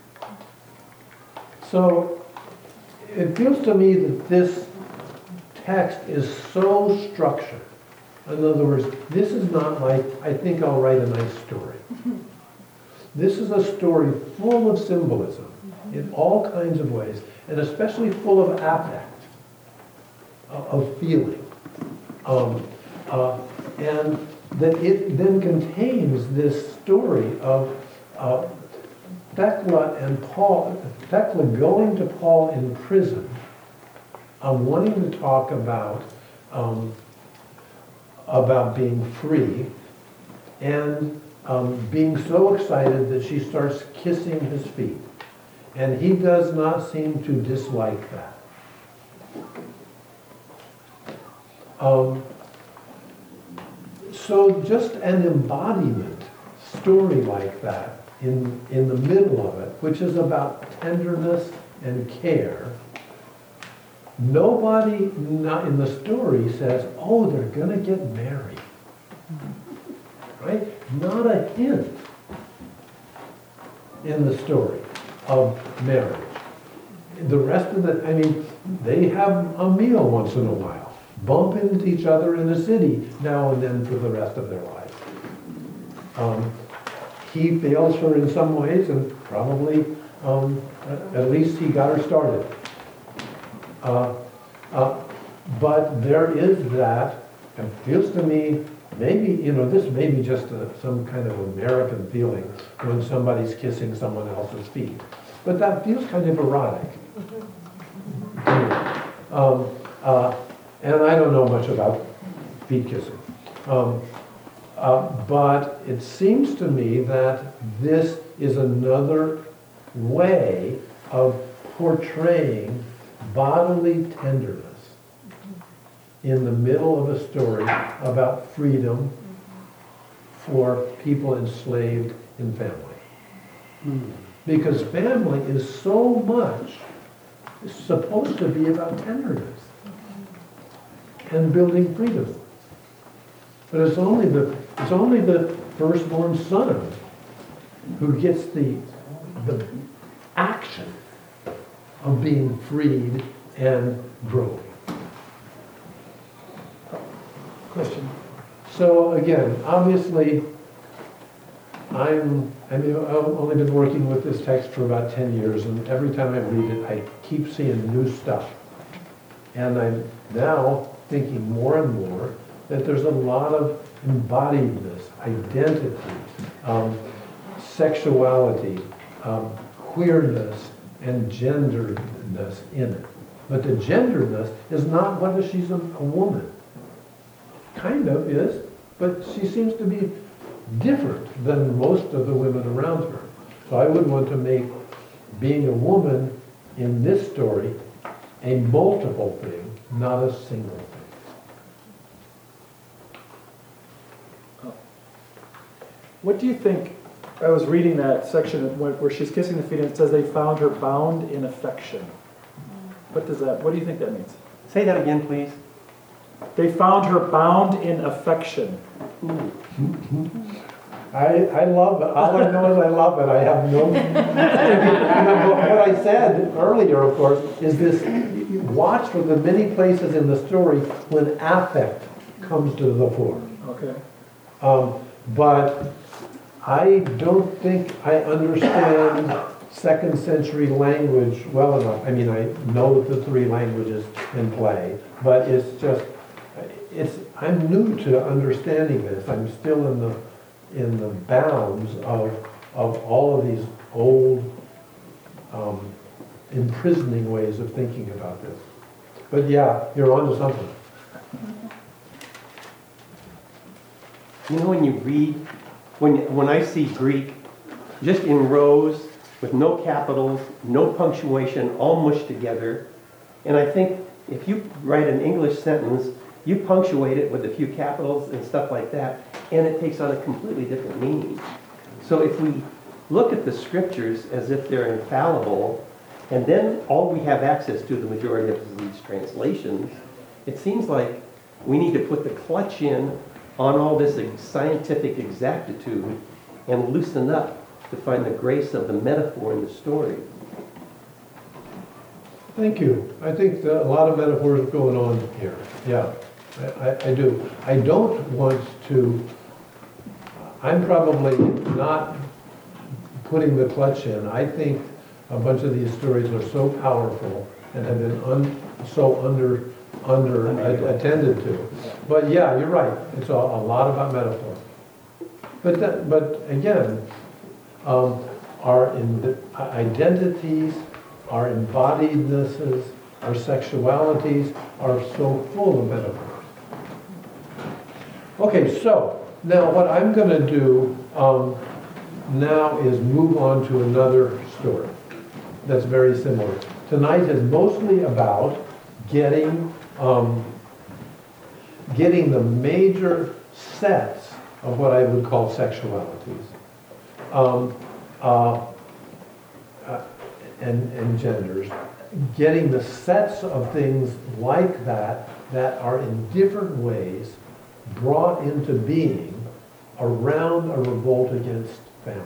So, it feels to me that this text is so structured. In other words, this is not like, I think I'll write a nice story. This is a story full of symbolism in all kinds of ways, and especially full of affect, of of feeling. Um, uh, and that it then contains this story of uh, Thecla and Paul, Thecla going to Paul in prison, um, wanting to talk about um, about being free, and um, being so excited that she starts kissing his feet. And he does not seem to dislike that. Um, so just an embodiment story like that in, in the middle of it, which is about tenderness and care, nobody not in the story says, oh, they're going to get married. Right? Not a hint in the story of marriage. The rest of the, I mean, they have a meal once in a while, bump into each other in the city now and then for the rest of their lives. Um, he fails her in some ways, and probably, um, at, at least he got her started. Uh, uh, but there is that, it feels to me, maybe, you know, this may be just a, some kind of American feeling when somebody's kissing someone else's feet. But that feels kind of erotic. Um, uh, and I don't know much about feet kissing. Um, uh, but it seems to me that this is another way of portraying bodily tenderness in the middle of a story about freedom for people enslaved in family. Because family is so much supposed to be about tenderness and building freedom. But it's only the it's only the firstborn son who gets the the action of being freed and growing. Question. So again, obviously, I'm, I mean, I've only been working with this text for about ten years, and every time I read it, I keep seeing new stuff. And I'm now thinking more and more that there's a lot of embodiedness, identity, um, sexuality, um, queerness, and genderedness in it. But the genderedness is not whether she's a, a woman. Kind of is, but she seems to be different than most of the women around her. So I would want to make being a woman in this story a multiple thing, not a single thing. What do you think, I was reading that section where where she's kissing the feet and it says they found her bound in affection. What does that, what do you think that means? say that again, please. They found her bound in affection. I, I love it. All I know is I love it. I have no, what I said earlier, of course, is this, watch for the many places in the story when affect comes to the fore. Okay. Um, but I don't think I understand second century language well enough. I mean, I know the three languages in play, but it's just, it's, I'm new to understanding this. I'm still in the, in the bounds of, of all of these old, um, imprisoning ways of thinking about this. But yeah, you're onto something. You know, when you read, when, when I see Greek, just in rows, with no capitals, no punctuation, all mushed together, and I think if you write an English sentence, you punctuate it with a few capitals and stuff like that, and it takes on a completely different meaning. So if we look at the scriptures as if they're infallible, and then all we have access to, the majority of these translations, it seems like we need to put the clutch in on all this scientific exactitude and loosen up to find the grace of the metaphor in the story. Thank you. I think that a lot of metaphors are going on here. Yeah, I, I, I do. I don't want to, I'm probably not putting the clutch in. I think a bunch of these stories are so powerful and have been un, so under, under attended to. But yeah, you're right. It's a, a lot about metaphor. But that, but again, um, our in, identities, our embodiednesses, our sexualities are so full of metaphors. Okay, so now what I'm going to do um, now is move on to another story that's very similar. Tonight is mostly about getting um, getting the major sets of what I would call sexualities um, uh, uh, and, and genders, getting the sets of things like that that are in different ways brought into being around a revolt against family.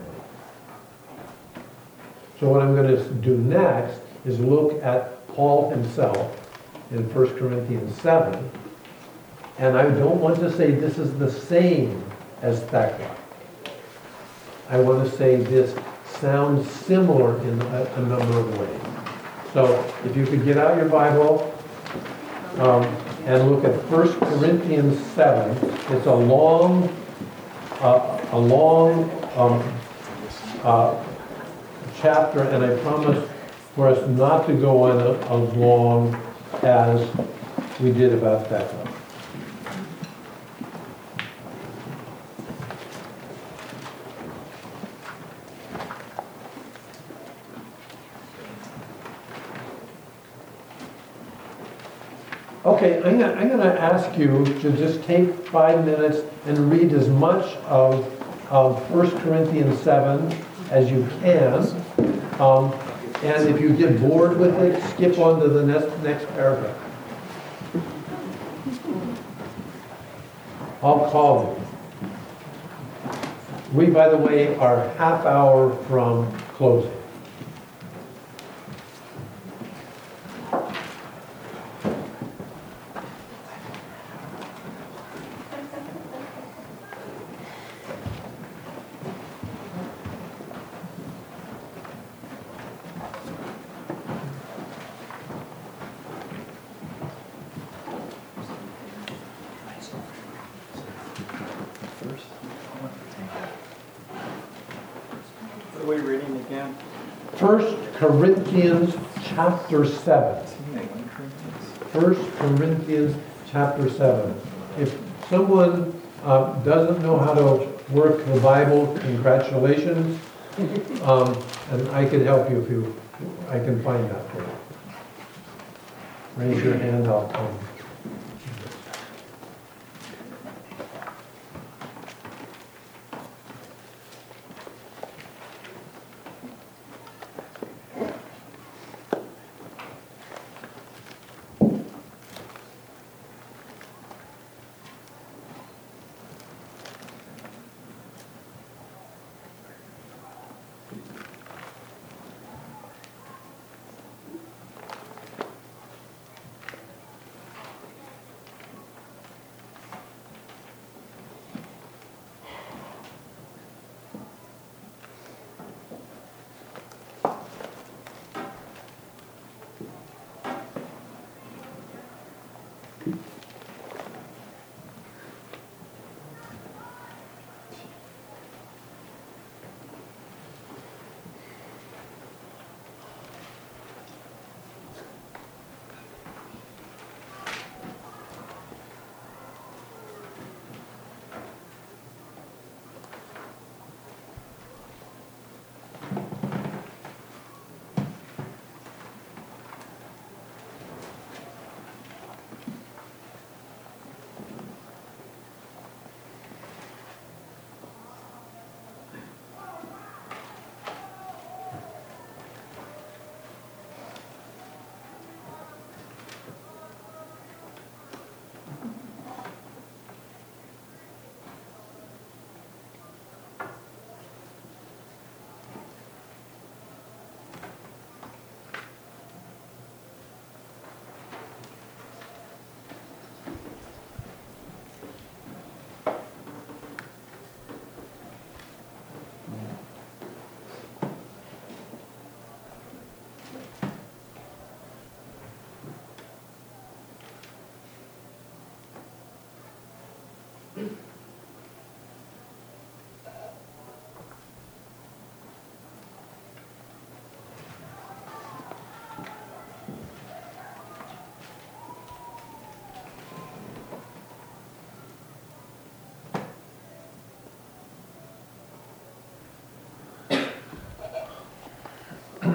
So what I'm going to do next is look at Paul himself in First Corinthians seven, and I don't want to say this is the same as Thecla. I want to say this sounds similar in a, a number of ways. So if you could get out your Bible um, and look at First Corinthians seven, it's a long, uh, a long um, uh, chapter, and I promise for us not to go on a, as long as we did about Thecla. Okay, I'm gonna, I'm gonna ask you to just take five minutes and read as much of, of First Corinthians seven as you can. Um, and if you get bored with it, skip on to the next, next paragraph. I'll call you. We, by the way, are half hour from closing. What are we reading again? First Corinthians chapter seven. First Corinthians chapter seven. If someone uh, doesn't know how to work the Bible, congratulations. Um, and I can help you if you, I can find that for you. Raise your hand, I'll come.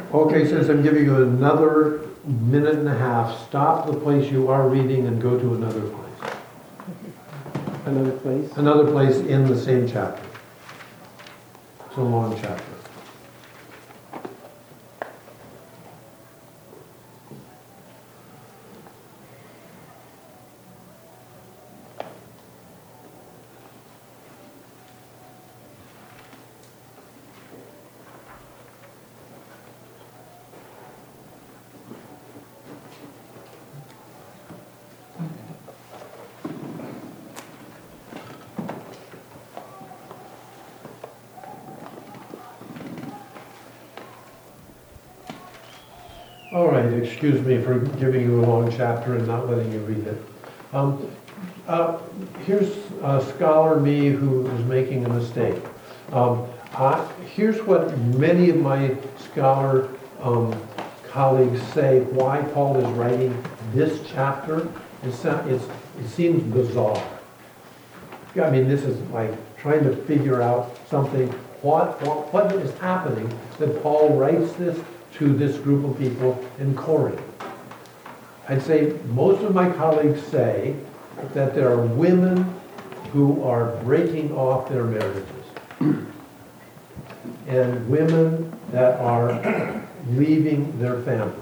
Okay, since I'm giving you another minute and a half, stop the place you are reading and go to another place. Another place? Another place in the same chapter. It's a long chapter. All right, excuse me for giving you a long chapter and not letting you read it. Um, uh, here's a scholar me who is making a mistake. Um, I, here's what many of my scholar um, colleagues say why Paul is writing this chapter. It's, not- it's, it seems bizarre. I mean, this is like trying to figure out something. What, what, what is happening that Paul writes this to this group of people in Corinth? I'd say most of my colleagues say that there are women who are breaking off their marriages and women that are leaving their families.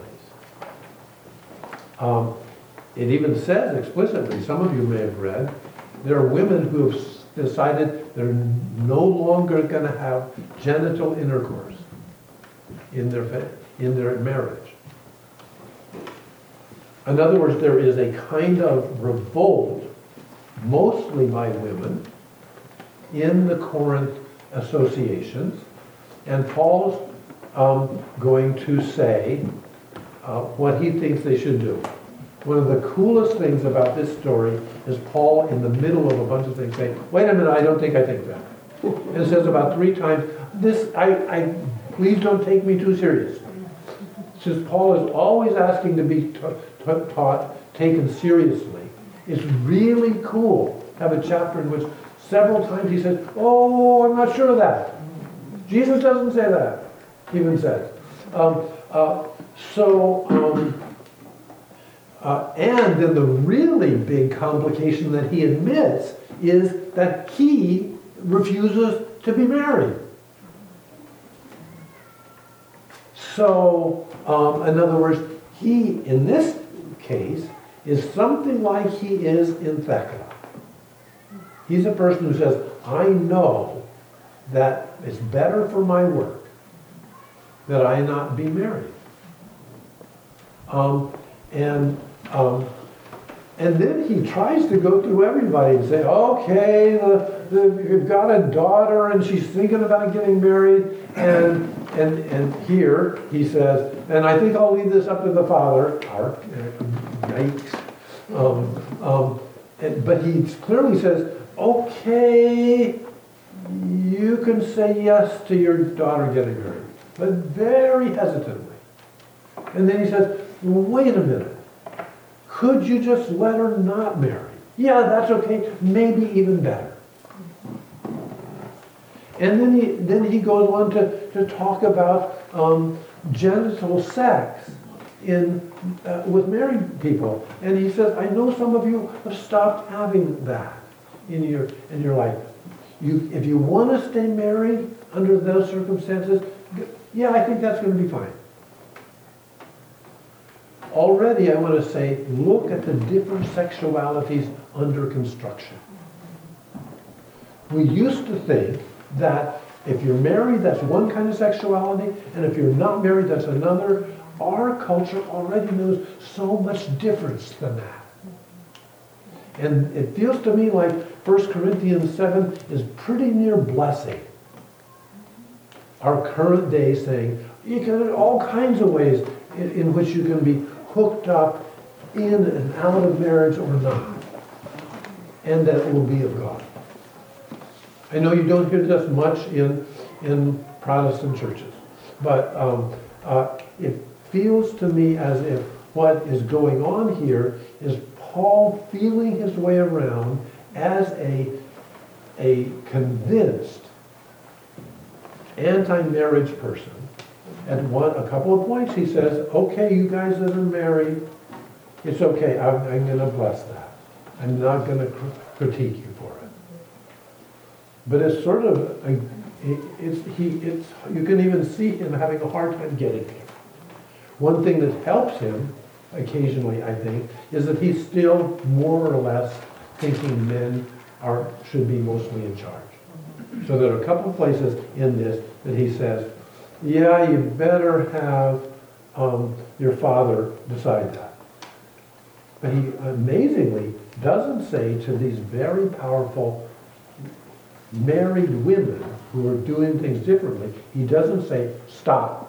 Um, it even says explicitly, some of you may have read, there are women who have decided they're no longer going to have genital intercourse in their fa- in their marriage. In other words, there is a kind of revolt, mostly by women, in the Corinth associations, and Paul's um, going to say uh, what he thinks they should do. One of the coolest things about this story is Paul, in the middle of a bunch of things, saying, "Wait a minute, I don't think I think that." And it says about three times, "This, I, I, please don't take me too serious." Since Paul is always asking to be ta- ta- taught, taken seriously, it's really cool to have a chapter in which several times he says, "Oh, I'm not sure of that." Jesus doesn't say that, he even says. Um, uh, so, um, uh, and then the really big complication that he admits is that he refuses to be married. So, um, in other words, he, in this case, is something like he is in Thecla. He's a person who says, I know that it's better for my work that I not be married. Um, and, um, and then he tries to go through everybody and say, okay, the, the, you've got a daughter and she's thinking about getting married, and And, and here he says, and I think I'll leave this up to the father, our, yikes. Um, um, and, but he clearly says, okay, you can say yes to your daughter getting married, but very hesitantly. And then he says, wait a minute, could you just let her not marry? Yeah, that's okay, maybe even better. And then he then he goes on to, to talk about um, genital sex in uh, with married people, and he says, I know some of you have stopped having that in your in your life. You, if you want to stay married under those circumstances, yeah, I think that's going to be fine. Already, I want to say, look at the different sexualities under construction. We used to think that if you're married, that's one kind of sexuality, and if you're not married, that's another. Our culture already knows so much difference than that. And it feels to me like First Corinthians seven is pretty near blessing our current day, saying, you can, there are all kinds of ways in, in which you can be hooked up in and out of marriage or not, and that it will be of God. I know you don't hear this much in, in Protestant churches, but um, uh, it feels to me as if what is going on here is Paul feeling his way around as a, a convinced anti-marriage person at one, a couple of points, he says, okay, you guys that are married, it's okay, I'm, I'm gonna bless that. I'm not gonna cr- critique you for it. But it's sort of, a- it- it's, he, it's, you can even see him having a hard time getting there. One thing that helps him occasionally, I think, is that he's still more or less thinking men are, should be mostly in charge. So there are a couple of places in this that he says, yeah, you better have um, your father decide that. But he amazingly doesn't say to these very powerful married women who are doing things differently, he doesn't say, stop.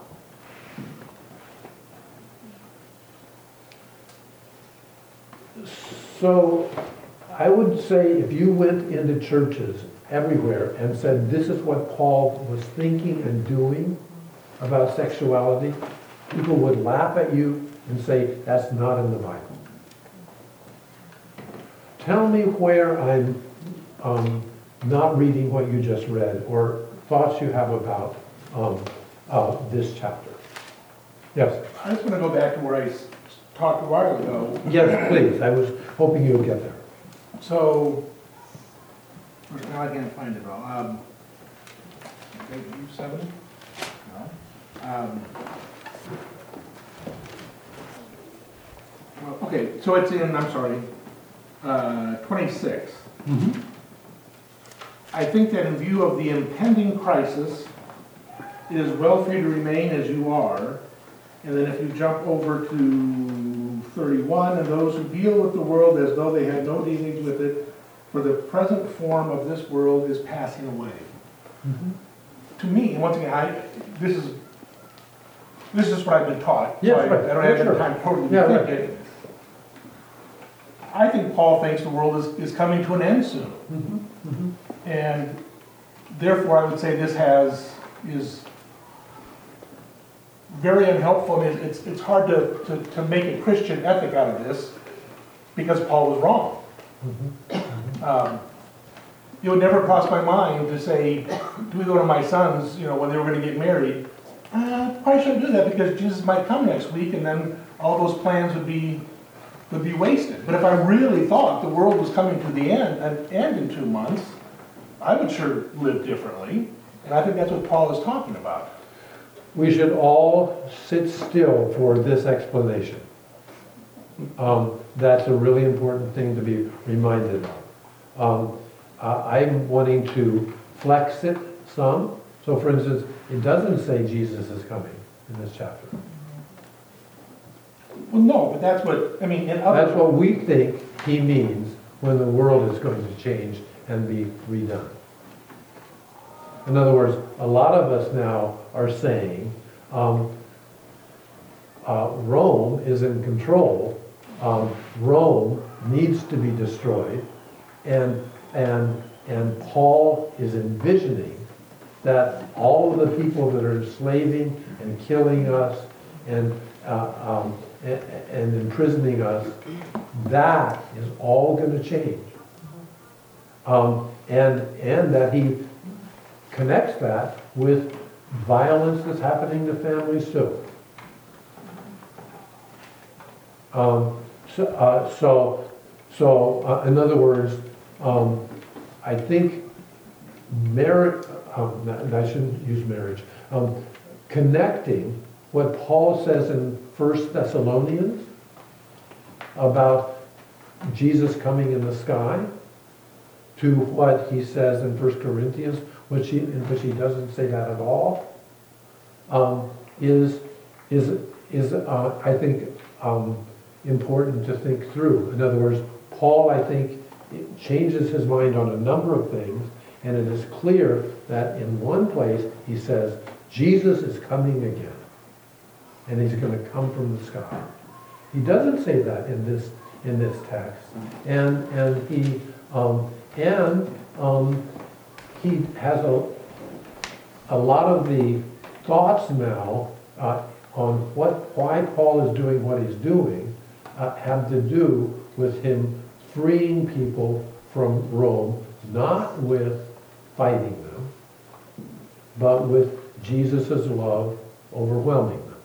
So I would say if you went into churches everywhere and said, this is what Paul was thinking and doing about sexuality, people would laugh at you and say, that's not in the Bible. Tell me where I'm um, not reading what you just read or thoughts you have about um, uh, this chapter. Yes? I just want to go back to where I s- talked a while ago. Yes, please. I was hoping you would get there. So, now I can't find it all. Um, okay, you seven? No. Um, well, okay, so it's in, I'm sorry, uh, twenty-six. I think that in view of the impending crisis, it is well for you to remain as you are. And then if you jump over to thirty-one, and those who deal with the world as though they had no dealings with it, for the present form of this world is passing away. Mm-hmm. To me, and once again, I, this is, this is what I've been taught. Yes, so I, right. I don't have Yeah, the sure. time to totally Yeah, think right. it. I think Paul thinks the world is, is coming to an end soon. Mm-hmm. Mm-hmm. And therefore, I would say this has, is very unhelpful. I mean, it's, it's hard to, to, to make a Christian ethic out of this because Paul was wrong. Mm-hmm. Um, it would never cross my mind to say, do we go to my sons, you know, when they were going to get married? Uh, probably shouldn't do that because Jesus might come next week and then all those plans would be would be wasted. But if I really thought the world was coming to the end, an end in two months, I would sure live differently. And I think that's what Paul is talking about. We should all sit still for this explanation. Um, that's a really important thing to be reminded of. Um, I- I'm wanting to flex it some. So for instance, it doesn't say Jesus is coming in this chapter. Well, no, but that's what, I mean, in other... That's what we think he means when the world is going to change and be redone. In other words, a lot of us now are saying um, uh, Rome is in control, um, Rome needs to be destroyed, and, and, and Paul is envisioning that all of the people that are enslaving and killing us and uh, um, and, and imprisoning us, that is all going to change. Um, and, and that he connects that with violence that's happening to families too. Um, so, uh, so, so uh, in other words, um, I think marriage, um, I shouldn't use marriage, um, connecting what Paul says in First Thessalonians about Jesus coming in the sky to what he says in First Corinthians, which he, in which he doesn't say that at all, um, is, is, is uh, I think, um, important to think through. In other words, Paul, I think, it changes his mind on a number of things, and it is clear that in one place he says, Jesus is coming again, and he's going to come from the sky. He doesn't say that in this in this text, and and he um, and um, he has a a lot of the thoughts now uh, on what why Paul is doing what he's doing uh, have to do with him freeing people from Rome, not with fighting them, but with Jesus' love overwhelming them.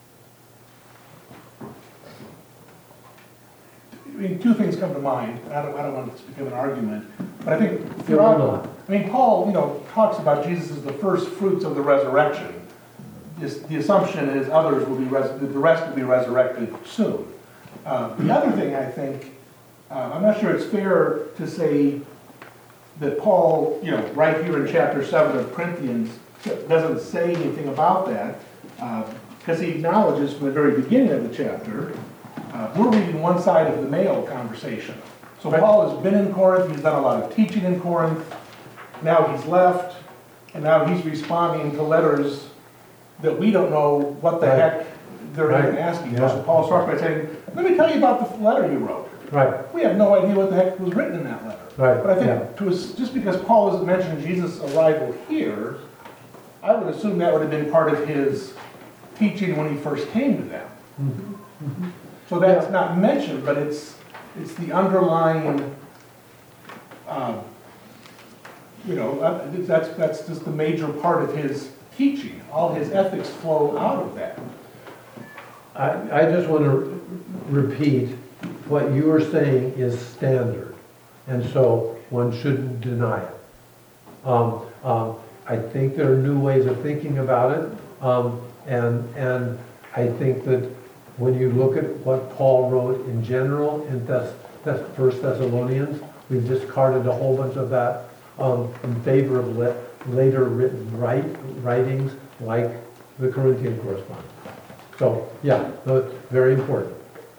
I mean, two things come to mind. I don't, I don't want this to become an argument, but I think It will throughout, not. I mean, Paul, you know, talks about Jesus as the first fruits of the resurrection. This, the assumption is others will be, res- the rest will be resurrected soon. Uh, the other thing I think, uh, I'm not sure it's fair to say that Paul, you know, right here in chapter seven of Corinthians, doesn't say anything about that, because he acknowledges from the very beginning of the chapter, uh, we're reading one side of the mail conversation. So Paul has been in Corinth, he's done a lot of teaching in Corinth, now he's left, and now he's responding to letters that we don't know what the Right. heck they're Right. even asking. Yeah. So Paul starts by saying, let me tell you about the letter you wrote. Right, We have no idea what the heck was written in that letter. right, But I yeah. think to us, just because Paul doesn't mention Jesus' arrival here, I would assume that would have been part of his teaching when he first came to them. Mhm. So that's Yeah. not mentioned, but it's, it's the underlying, um, you know, uh, that's, that's just the major part of his teaching. All his ethics flow out of that. I, I just want to repeat, what you are saying is standard, and so one shouldn't deny it. Um, um, I think there are new ways of thinking about it, um, and, and I think that when you look at what Paul wrote in general in Thess, Thess, First Thessalonians, we've discarded a whole bunch of that um, in favor of le, later written write, writings like the Corinthian correspondence. So, yeah, no, it's very important.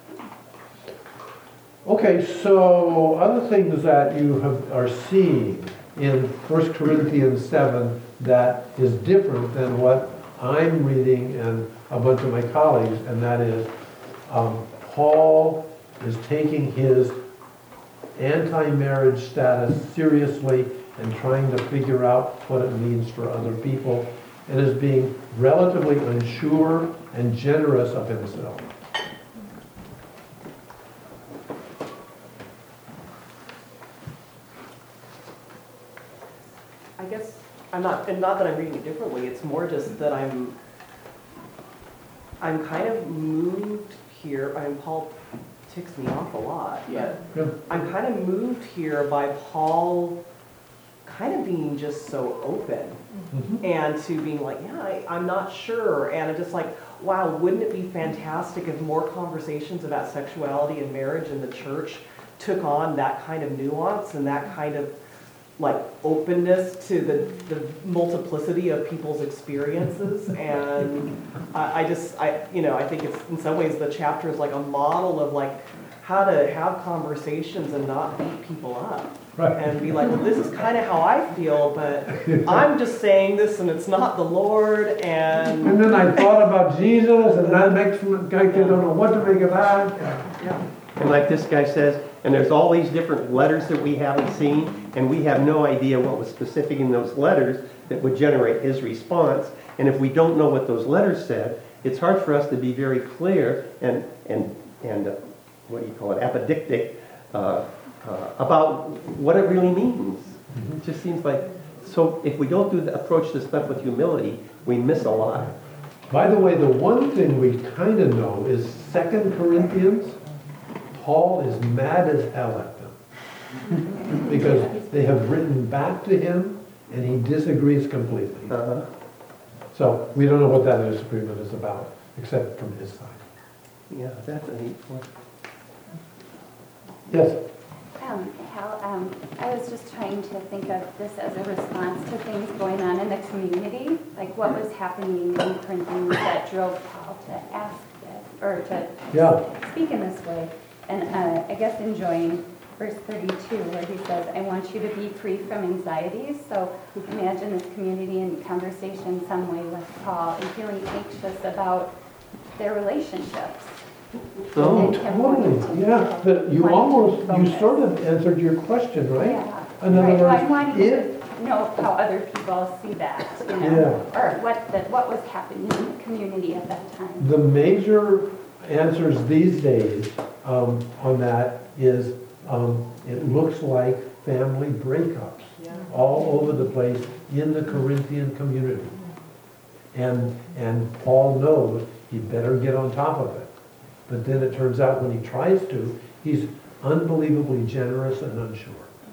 Okay, so other things that you have, are seeing in First Corinthians seven that is different than what I'm reading and a bunch of my colleagues, and that is um, Paul is taking his anti-marriage status seriously and trying to figure out what it means for other people, and is being relatively unsure and generous of himself. I guess, I'm not, and not that I'm reading it differently, it's more just that I'm, I'm kind of moved here, I mean, Paul ticks me off a lot, but Yeah. I'm kind of moved here by Paul kind of being just so open Mhm. and to being like, yeah, I, I'm not sure, and I'm just like, wow, wouldn't it be fantastic if more conversations about sexuality and marriage in the church took on that kind of nuance and that kind of like openness to the, the multiplicity of people's experiences. And I, I just, I, you know, I think it's in some ways the chapter is like a model of like how to have conversations and not beat people up. Right. And be like, well, this is kind of how I feel, but I'm just saying this and it's not the Lord, and. And then I thought about Jesus, and that makes me, I don't know what to make of that. Yeah. And like this guy says, and there's all these different letters that we haven't seen, and we have no idea what was specific in those letters that would generate his response. And if we don't know what those letters said, it's hard for us to be very clear and, and, and uh, what do you call it, apodictic, uh, uh, about what it really means. It just seems like, so if we don't do the, approach this stuff with humility, we miss a lot. By the way, the one thing we kind of know is Second Corinthians, Paul is mad as hell at them. Because they have written back to him, and he disagrees completely. Uh-huh. So we don't know what that disagreement is about, except from his side. Yeah, that's a neat point. Yes? Um, Hal, um, I was just trying to think of this as a response to things going on in the community, like what was happening in Corinthians that drove Paul to ask this, or to Yeah. speak in this way. And uh, I guess enjoying verse thirty-two, where he says, I want you to be free from anxieties. So imagine this community in conversation some way with Paul and feeling anxious about their relationships. Oh, And him wanting totally, to- yeah. But you wanting to almost, you focus. sort of answered your question, right? Yeah. In other Right, well, I'm words, wanting if, to know how other people see that, you know, Yeah. or what, the- what was happening in the community at that time. the major answers these days um, on that is, um, it looks like family breakups Yeah. all over the place in the Corinthian community. And, and Paul knows he better get on top of it. But then it turns out when he tries to, he's unbelievably generous and unsure.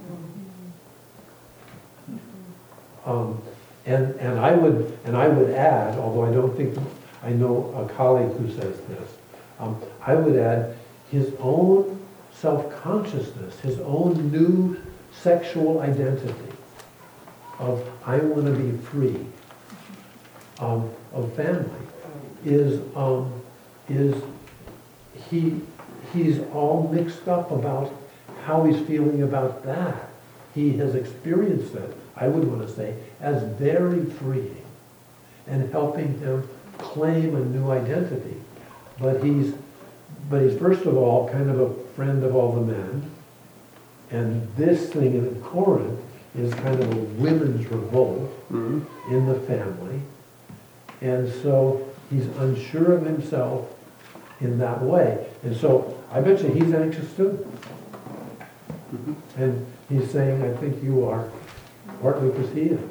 Um, and, and I would, and I would add, although I don't think, I know a colleague who says this, um, I would add his own self-consciousness, his own new sexual identity of I want to be free, um, of family, is, um, is he, he's all mixed up about how he's feeling about that. He has experienced it, I would want to say, as very freeing and helping him claim a new identity. But he's, but he's first of all kind of a friend of all the men. And this thing in Corinth is kind of a women's revolt Mhm. in the family. And so he's unsure of himself in that way. And so I bet you he's anxious too. Mhm. And he's saying, I think you are, partly because he is.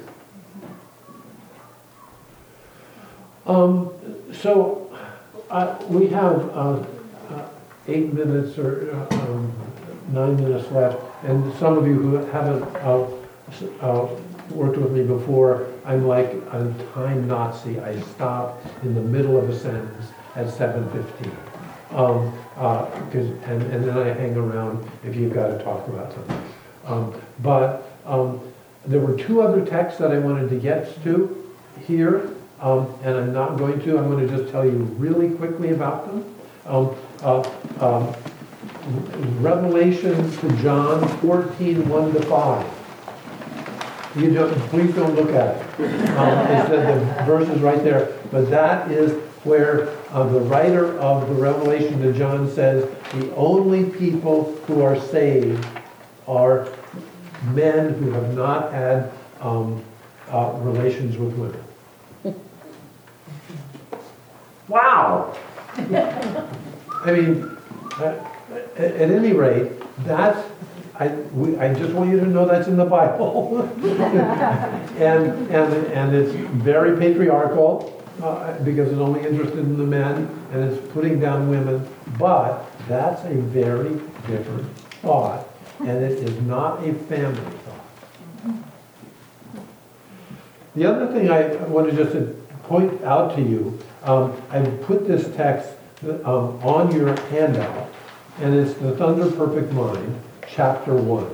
Um, so uh, we have uh, uh, eight minutes or uh, um, nine minutes left. And some of you who haven't uh, s- uh, worked with me before, I'm like a time Nazi. I stop in the middle of a sentence at seven fifteen. Um, uh, 'cause, and, and then I hang around if you've got to talk about something. Um, but um, there were two other texts that I wanted to get to here, um, and I'm not going to. I'm going to just tell you really quickly about them. Um, uh, um, Revelation to John fourteen, one to five. You don't, please don't look at it. Um, it's the, the verse is right there. But that is where uh, the writer of the Revelation to John says the only people who are saved are men who have not had um, uh, relations with women. Wow! I mean, uh, at, at any rate, that's, I, we, I just want you to know that's in the Bible. and, and, and it's very patriarchal, uh, because it's only interested in the men, and it's putting down women, but that's a very different thought, and it is not a family thought. The other thing I wanted just to point out to you, um, I put this text um, on your handout, and it's the Thunder Perfect Mind, chapter one.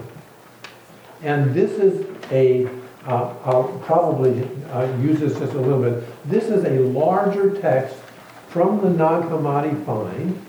And this is a, uh, I'll probably uh, use this just a little bit. This is a larger text from the Nag Hammadi find,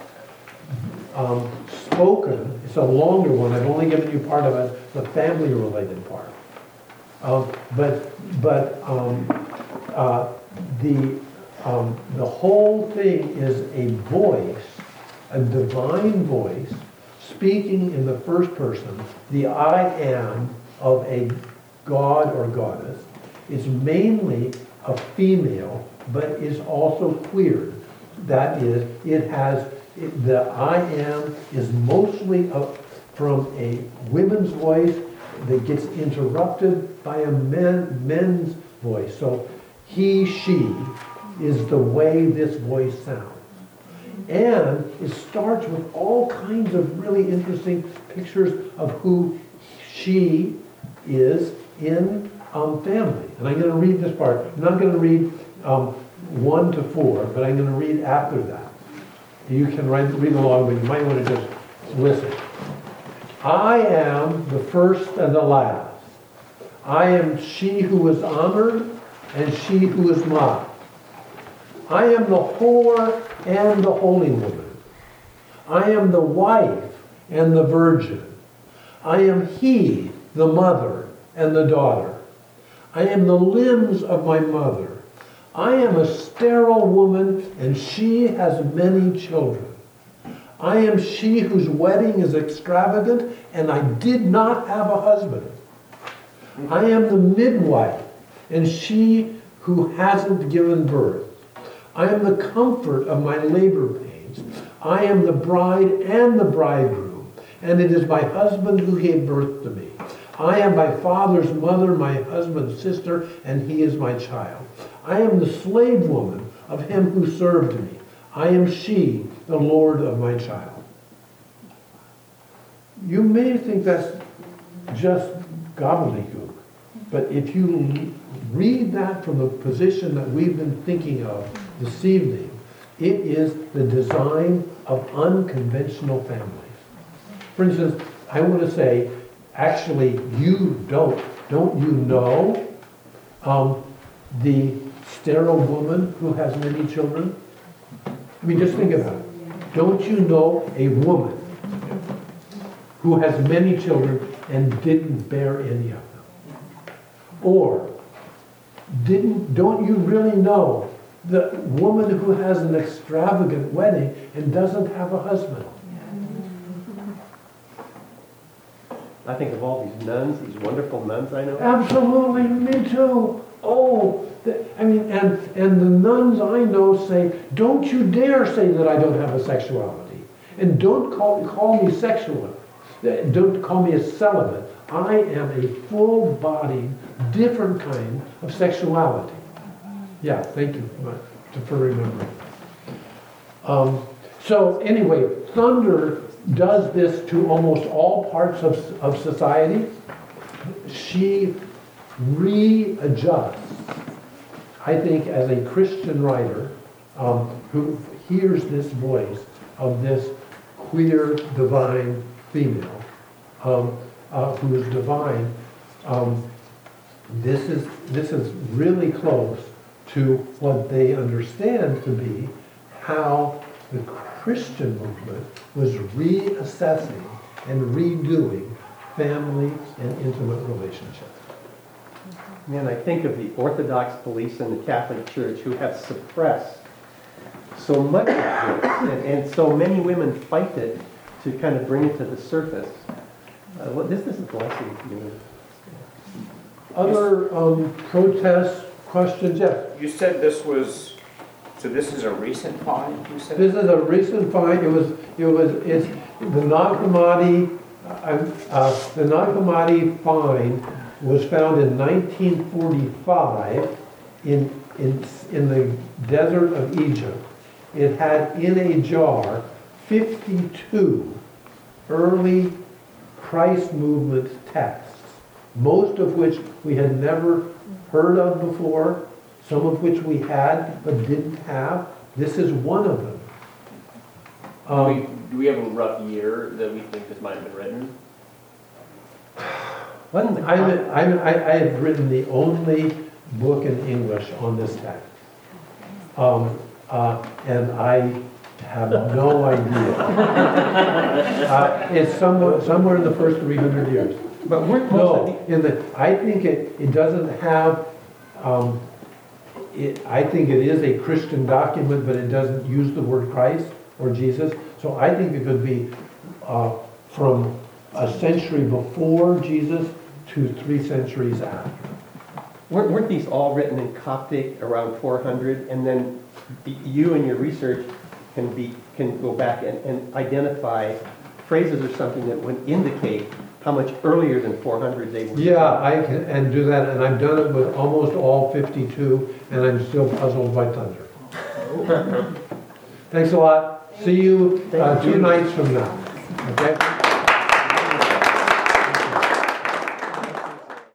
um, spoken. It's a longer one. I've only given you part of it, the family-related part. Um, but but um, uh, the um, the whole thing is a voice, a divine voice, speaking in the first person, the I am of a god or goddess. It's mainly a female, but is also queer. That is, it has, it, the I am is mostly a, from a women's voice that gets interrupted by a man, men's voice. So he, she is the way this voice sounds. And it starts with all kinds of really interesting pictures of who she is in um, family. And I'm going to read this part. I'm not going to read um, one to four, but I'm going to read after that. You can write, read along, but you might want to just listen. I am the first and the last. I am she who is honored and she who is mocked. I am the whore and the holy woman. I am the wife and the virgin. I am he, the mother and the daughter. I am the limbs of my mother. I am a sterile woman, and she has many children. I am she whose wedding is extravagant, and I did not have a husband. I am the midwife, and she who hasn't given birth. I am the comfort of my labor pains. I am the bride and the bridegroom, and it is my husband who gave birth to me. I am my father's mother, my husband's sister, and he is my child. I am the slave woman of him who served me. I am she, the Lord of my child. You may think that's just gobbledygook, but if you read that from the position that we've been thinking of this evening, it is the design of unconventional families. For instance, I want to say, actually, you don't, don't you know um, the sterile woman who has many children? I mean, just think about it. Don't you know a woman who has many children and didn't bear any of them? Or, didn't, don't you really know the woman who has an extravagant wedding and doesn't have a husband? I think of all these nuns, these wonderful nuns I know. Absolutely, me too. Oh, the, I mean, and, and the nuns I know say, don't you dare say that I don't have a sexuality. And don't call, call me sexual. Don't call me a celibate. I am a full-bodied, different kind of sexuality. Yeah, thank you for remembering. Um, so anyway, thunder does this to almost all parts of, of society. She readjusts. I think as a Christian writer um, who hears this voice of this queer, divine female, um, uh, who is divine, um, this is this is really close to what they understand to be how the Christian movement was reassessing and redoing family and intimate relationships. Man, I think of the Orthodox police and the Catholic Church who have suppressed so much of this, and, and so many women fight it to kind of bring it to the surface. Uh, well, this is a blessing to me. Other um, protests, questions? Yes. You said this was, so this is a recent find, you said? This is a recent find. It was, it was, it's the Nag Hammadi, uh, uh, the Nag Hammadi find was found in nineteen forty-five in, in, in the desert of Egypt. It had in a jar fifty-two early Christ movement texts, most of which we had never heard of before, some of which we had but didn't have. This is one of them. Do we, Um, do we have a rough year that we think this might have been written? I'm, I'm, I, I have written the only book in English on this text. Um, uh, and I have no idea. Uh, it's somewhere, somewhere in the first three hundred years. But we're No, in the, I think it, it doesn't have, um, it, I think it is a Christian document, but it doesn't use the word Christ or Jesus. So I think it could be uh, from a century before Jesus to three centuries after. Weren't, weren't these all written in Coptic around four hundred, and then y- you and your research can be can go back and, and identify phrases or something that would indicate how much earlier than four hundred they were? Yeah, I can and do that, and I've done it with almost all fifty-two, and I'm still puzzled by thunder. Thanks a lot. See you uh, two nights from now. Okay.